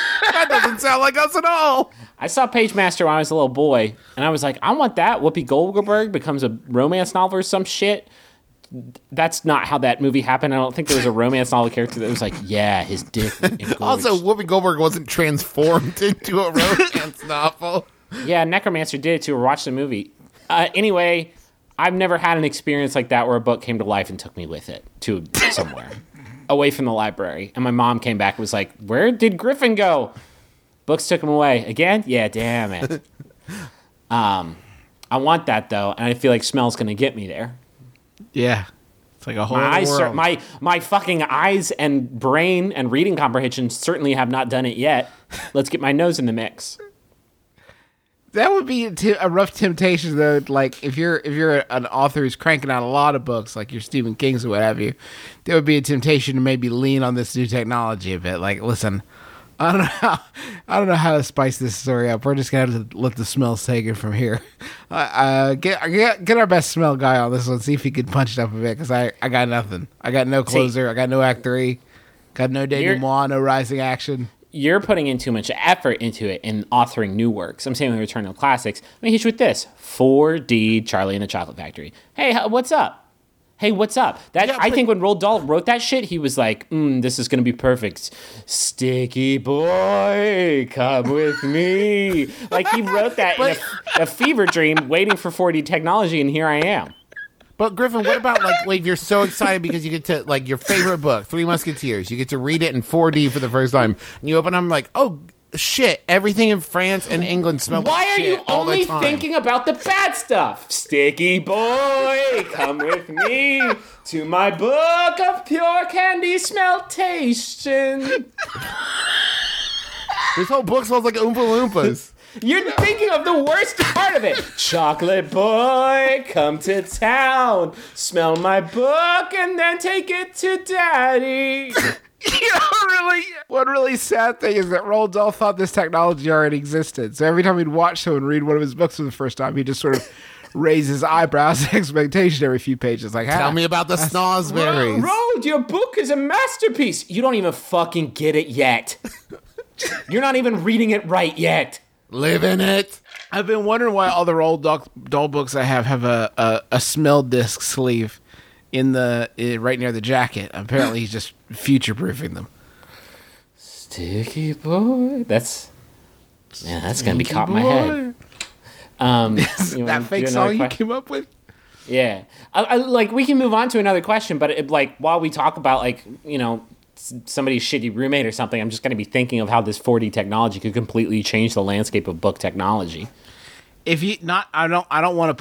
That doesn't sound like us at all. I saw Pagemaster when I was a little boy, and I was like, I want that. Whoopi Goldberg becomes a romance novel or some shit. That's not how that movie happened. I don't think there was a romance novel character that was like, yeah, his dick. Also, Whoopi Goldberg wasn't transformed into a romance novel. Yeah, Necromancer did it too, or watched the movie. Anyway, I've never had an experience like that where a book came to life and took me with it to somewhere away from the library. And my mom came back and was like, where did Griffin go? Books took him away. Again? Yeah, damn it. I want that, though, and I feel like smell's going to get me there. Yeah. It's like a whole other world. My fucking eyes and brain and reading comprehension certainly have not done it yet. Let's get my nose in the mix. That would be a rough temptation, though. Like, if you're an author who's cranking out a lot of books, like your Stephen King's or what have you, there would be a temptation to maybe lean on this new technology a bit. Like, listen, I don't know how to spice this story up. We're just gonna have to let the smells take it from here. Get our best smell guy on this one. See if he can punch it up a bit, because I got nothing. I got no closer. I got no act 3. Got no denouement. No rising action. You're putting in too much effort into it in authoring new works. I'm saying we return to classics. Let me hit you with this. 4D Charlie and the Chocolate Factory. Hey, what's up? Hey, what's up? I think when Roald Dahl wrote that shit, he was like, this is going to be perfect. Sticky boy, come with me. Like, he wrote that in a fever dream waiting for 4D technology, and here I am. But Griffin, what about like you're so excited because you get to like your favorite book, Three Musketeers. You get to read it in 4D for the first time, and you open them like, oh shit! Everything in France and England smells. Why like are you only thinking about the bad stuff? Sticky boy, come with me to my book of pure candy smeltation. This whole book smells like Oompa Loompas. You're thinking of the worst part of it. Chocolate boy, come to town. Smell my book and then take it to daddy. One really sad thing is that Roald Dahl thought this technology already existed. So every time he'd watch someone read one of his books for the first time, he'd just sort of raise his eyebrows expectation every few pages. Like, tell me about the snozberries. Roald, your book is a masterpiece. You don't even fucking get it yet. You're not even reading it right yet. Live in it. I've been wondering why all the Roald Dahl books I have a smell disc sleeve in right near the jacket. Apparently, he's just future-proofing them. Sticky boy, that's gonna be caught in my head. That fake song you came up with. Yeah, I like we can move on to another question, but while we talk about somebody's shitty roommate or something, I'm just going to be thinking of how this 4D technology could completely change the landscape of book technology. I don't want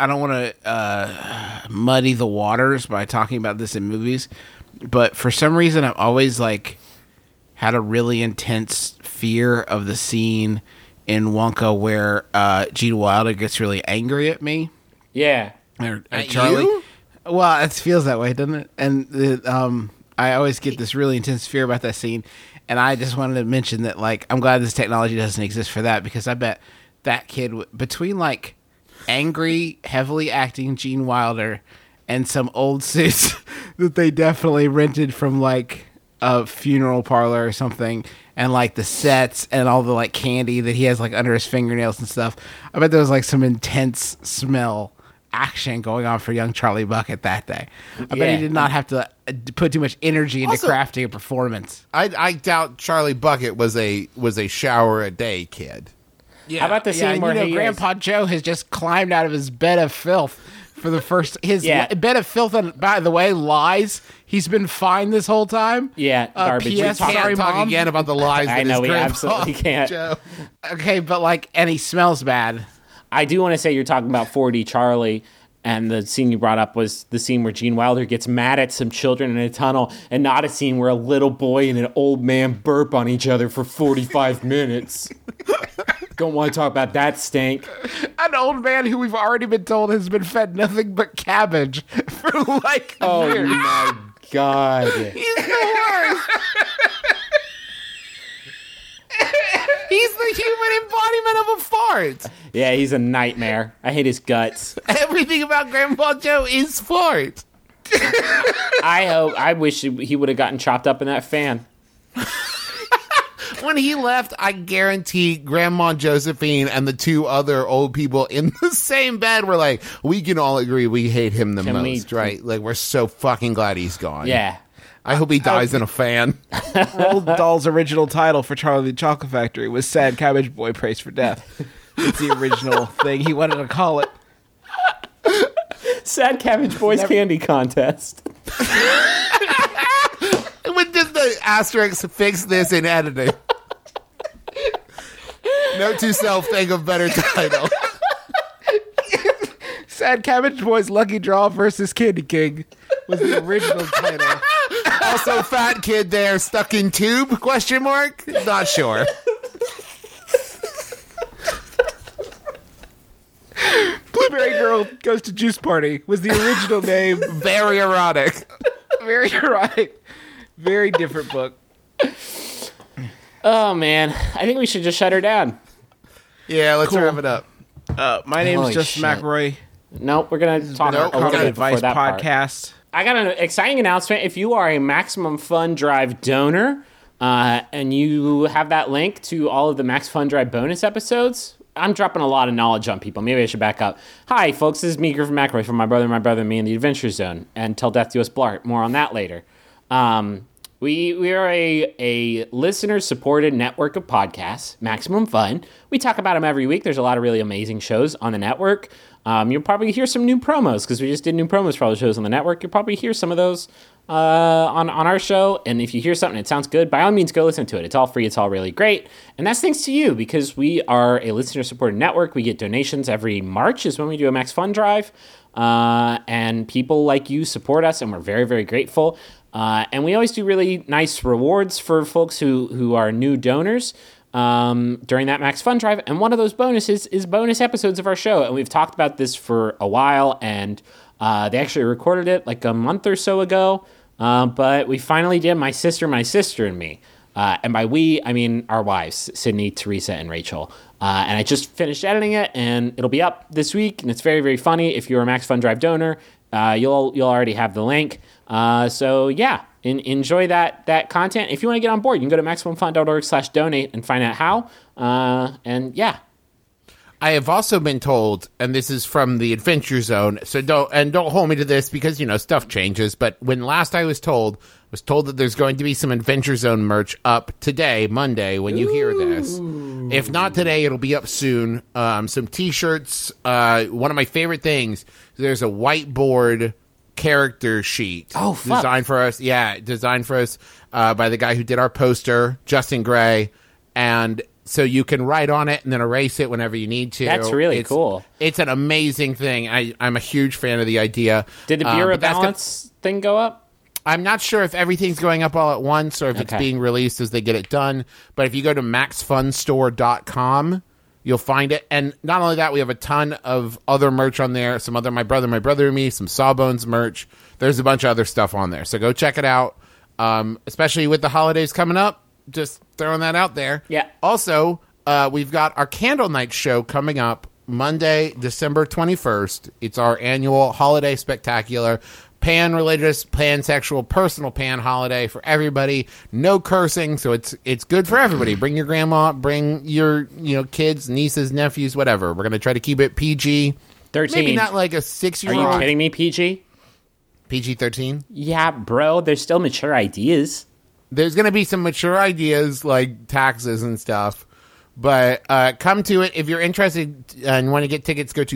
to muddy the waters by talking about this in movies, but for some reason I've always had a really intense fear of the scene in Wonka where Gene Wilder gets really angry at me. Yeah, or Charlie. You? Well, it feels that way, doesn't it? And I always get this really intense fear about that scene, and I just wanted to mention that, I'm glad this technology doesn't exist for that, because I bet that kid, between, angry, heavily acting Gene Wilder and some old suits that they definitely rented from, a funeral parlor or something, and, the sets and all the, candy that he has, under his fingernails and stuff, I bet there was, some intense smell action going on for young Charlie Bucket that day. I bet he did not have to put too much energy into crafting a performance. I doubt Charlie Bucket was a shower a day kid. Yeah. How about the scene where Grandpa Joe has just climbed out of his bed of filth for the first bed of filth, and by the way, lies. He's been fine this whole time. Yeah, garbage. P.S. Sorry, talk Mom. Again about the lies. I know we absolutely can't. Joe. Okay, but and he smells bad. I do want to say you're talking about 4D Charlie, and the scene you brought up was the scene where Gene Wilder gets mad at some children in a tunnel, and not a scene where a little boy and an old man burp on each other for 45 minutes. Don't want to talk about that stink. An old man who we've already been told has been fed nothing but cabbage for a year. Oh my God. He's the worst. He's the human embodiment of a fart. Yeah, he's a nightmare. I hate his guts. Everything about Grandpa Joe is fart. I wish he would have gotten chopped up in that fan. When he left, I guarantee Grandma Josephine and the two other old people in the same bed were like, we can all agree we hate him the most, right? Like, we're so fucking glad he's gone. Yeah. I hope he dies in a fan. Roald Dahl's original title for Charlie and the Chocolate Factory was Sad Cabbage Boy Prays for Death. It's the original thing he wanted to call it. Sad Cabbage Boys Candy Contest. When did the asterisk fix this in editing? Note to self, think of better title. Sad Cabbage Boys Lucky Draw versus Candy King was the original title. Also, fat kid there stuck in tube? Question mark? Not sure. Blueberry Girl Goes to Juice Party was the original name. Very erotic. Very erotic. Very different book. Oh, man. I think we should just shut her down. Yeah, let's Cool. wrap it up. My name's Holy Justin shit. McElroy. Nope, we're going to talk a little Common bit Advice before that part. Podcast. I got an exciting announcement. If you are a Maximum Fun Drive donor and you have that link to all of the Max Fun Drive bonus episodes, I'm dropping a lot of knowledge on people. Maybe I should back up. Hi, folks. This is me, Griffin McElroy, from My Brother, and Me in the Adventure Zone, and Till Death Do Us Blart. More on that later. We are a listener-supported network of podcasts, Maximum Fun. We talk about them every week. There's a lot of really amazing shows on the network. You'll probably hear some new promos because we just did new promos for all the shows on the network. You'll probably hear some of those on our show. And if you hear something that sounds good, by all means, go listen to it. It's all free. It's all really great. And that's thanks to you because we are a listener-supported network. We get donations every March is when we do a Max Fun Drive. And people like you support us, and we're very, very grateful. And we always do really nice rewards for folks who are new donors during that Max Fun Drive. And one of those bonuses is bonus episodes of our show. And we've talked about this for a while, and they actually recorded it like a month or so ago. But we finally did My Sister, and Me. And by we, I mean our wives, Sydney, Teresa, and Rachel. And I just finished editing it, and it'll be up this week. And it's very, very funny. If you're a Max Fun Drive donor, you'll already have the link. So yeah, enjoy that content. If you want to get on board, you can go to MaximumFun.org/donate and find out how. And yeah. I have also been told, and this is from the Adventure Zone, so don't hold me to this because, stuff changes, but when last I was told that there's going to be some Adventure Zone merch up today, Monday, when you hear this. If not today, it'll be up soon. Some t-shirts. One of my favorite things, there's a whiteboard character sheet. Oh, fuck. Designed for us by the guy who did our poster, Justin Gray, and so you can write on it and then erase it whenever you need to. That's really cool. It's an amazing thing. I'm a huge fan of the idea. Did the Bureau of Balance thing go up? I'm not sure if everything's going up all at once or if it's being released as they get it done. But if you go to maxfunstore.com, you'll find it. And not only that, we have a ton of other merch on there. Some other My Brother and Me, some Sawbones merch. There's a bunch of other stuff on there. So go check it out, especially with the holidays coming up. Just throwing that out there. Yeah. Also, we've got our Candle Night show coming up Monday, December 21st. It's our annual holiday spectacular. Pan-religious, pansexual, personal pan holiday for everybody. No cursing, so it's good for everybody. Bring your grandma, bring your kids, nieces, nephews, whatever. We're going to try to keep it PG. 13. Maybe not like a 6-year-old. Are you kidding me, PG? PG-13? Yeah, bro. There's still mature ideas. There's going to be some mature ideas like taxes and stuff. But come to it. If you're interested and want to get tickets, go to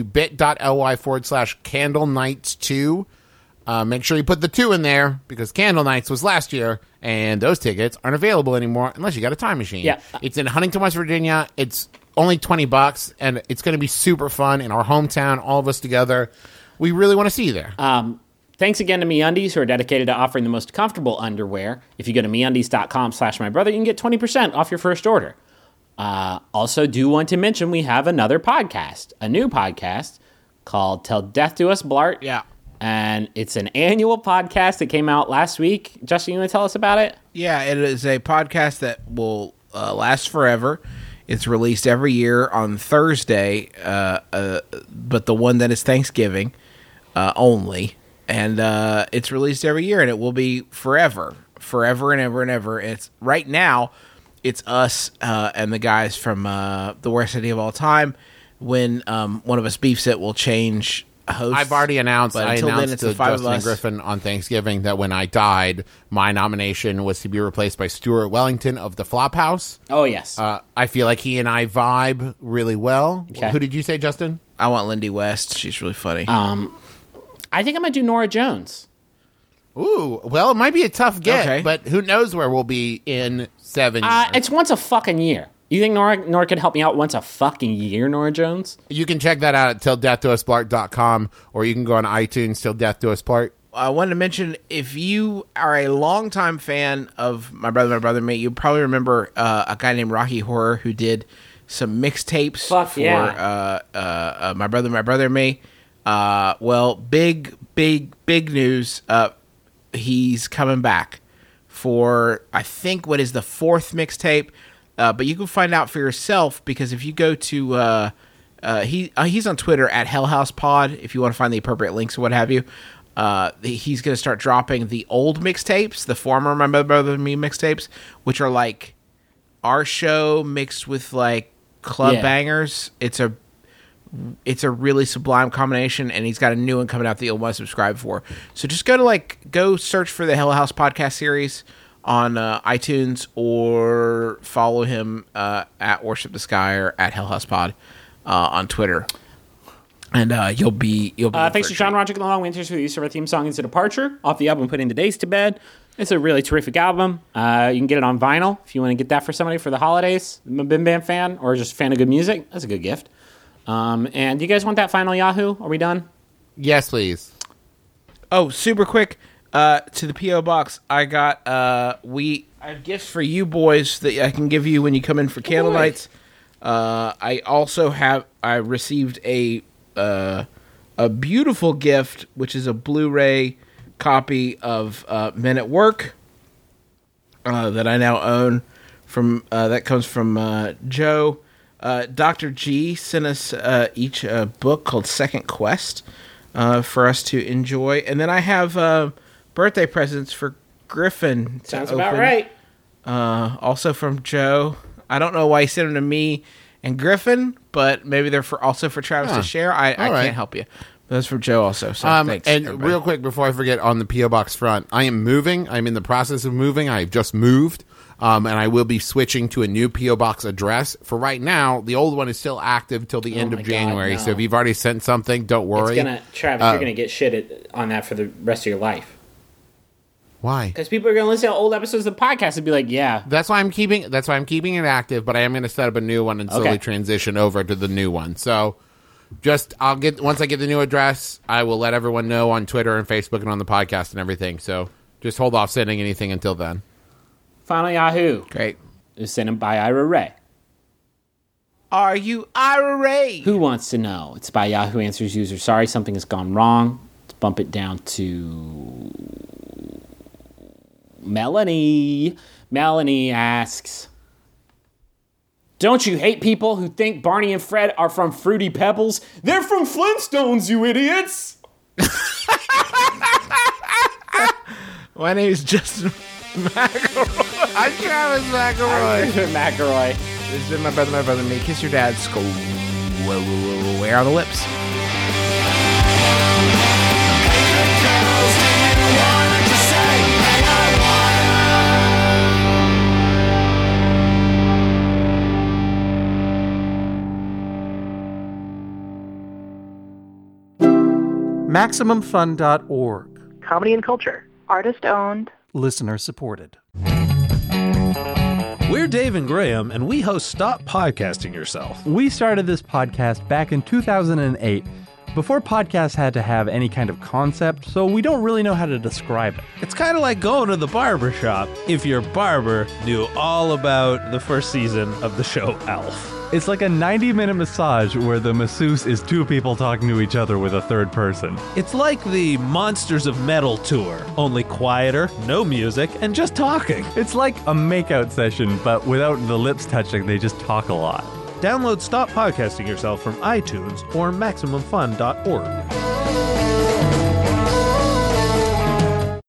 bit.ly/candlenights2. Make sure you put the 2 in there because Candle Nights was last year, and those tickets aren't available anymore unless you got a time machine. Yeah. It's in Huntington, West Virginia. It's only $20, and it's going to be super fun in our hometown, all of us together. We really want to see you there. Thanks again to MeUndies, who are dedicated to offering the most comfortable underwear. If you go to MeUndies.com/mybrother, you can get 20% off your first order. Also, do want to mention we have another podcast, a new podcast called Till Death Do Us Blart. Yeah. And it's an annual podcast that came out last week. Justin, you want to tell us about it? Yeah, it is a podcast that will last forever. It's released every year on Thursday, but the one that is Thanksgiving only. And it's released every year, and it will be forever and ever and ever. It's right now. it's us and the guys from The Worst Idea of All Time. When one of us beefs it, we'll change hosts. I've already announced. But I until announced then, it's to the five Justin of and us. Griffin on Thanksgiving that when I died, my nomination was to be replaced by Stuart Wellington of the Flophouse. Oh, yes. I feel like he and I vibe really well. Okay. Who did you say, Justin? I want Lindy West. She's really funny. I think I'm going to do Nora Jones. Ooh, well, it might be a tough get, Okay. but who knows where we'll be in 7 years. It's once a fucking year. You think Nora could help me out once a fucking year, Nora Jones? You can check that out at tilldeathdousplart.com, or you can go on iTunes, Till Death Do Us Part. I wanted to mention, if you are a longtime fan of My Brother, Me, you probably remember a guy named Rocky Horror who did some mixtapes for My Brother, Me. Well, big news. He's coming back for, I think, what is the 4th mixtape. But you can find out for yourself, because if you go to he's on Twitter at HellHousePod if you want to find the appropriate links or what have you. He's going to start dropping the old mixtapes, the former My Brother and Me mixtapes, which are like our show mixed with like club bangers. It's a really sublime combination, and he's got a new one coming out that you'll want to subscribe for. So just go search for the Hell House podcast series on iTunes, or follow him at Worship the Sky or at Hell House Pod on Twitter. And you'll be thanks to Sean Roderick and the Long Winters for the use of our theme song "It's a Departure" off the album "Putting the Days to Bed." It's a really terrific album. You can get it on vinyl if you want to get that for somebody for the holidays. I'm a Bim Bam fan, or just a fan of good music. That's a good gift. And do you guys want that final Yahoo? Are we done? Yes, please. Oh, super quick. To the P.O. Box, I got I have gifts for you boys that I can give you when you come in for candle nights. I also received a beautiful gift, which is a Blu-ray copy of Men at Work that I now own. That comes from Joe. Dr. G sent us each a book called Second Quest for us to enjoy, and then I have birthday presents for Griffin. Sounds about right. Also from Joe. I don't know why he sent them to me and Griffin, but maybe they're also for Travis to share. I can't help you. But that's from Joe also. So thanks. And everybody. real quick, before I forget, on the P.O. Box front, I am moving. I'm in the process of moving. I've just moved. And I will be switching to a new P.O. Box address. For right now, the old one is still active till the end of January. God, no. So if you've already sent something, don't worry. Travis, you're going to get shit on that for the rest of your life. Why? Because people are going to listen to old episodes of the podcast and be like, yeah. That's why I'm keeping it active, but I am going to set up a new one and slowly transition over to the new one. So once I get the new address, I will let everyone know on Twitter and Facebook and on the podcast and everything. So just hold off sending anything until then. Final Yahoo. Great. Is sent by Ira Ray. Are you Ira Ray? Who wants to know? It's by Yahoo Answers user. Sorry, something has gone wrong. Let's bump it down to Melanie. Melanie asks, don't you hate people who think Barney and Fred are from Fruity Pebbles? They're from Flintstones, you idiots! My name is Justin McElroy. I'm Travis McElroy. McElroy. This has been My Brother, Me. Kiss your dad. Where on the lips? MaximumFun.org. Comedy and culture. Artist owned. Listener supported. We're Dave and Graham, and we host Stop Podcasting Yourself. We started this podcast back in 2008, before podcasts had to have any kind of concept, so we don't really know how to describe it. It's kind of like going to the barber shop if your barber knew all about the first season of the show Alf. It's like a 90-minute massage where the masseuse is two people talking to each other with a third person. It's like the Monsters of Metal tour, only quieter, no music, and just talking. It's like a makeout session, but without the lips touching, they just talk a lot. Download Stop Podcasting Yourself from iTunes or MaximumFun.org.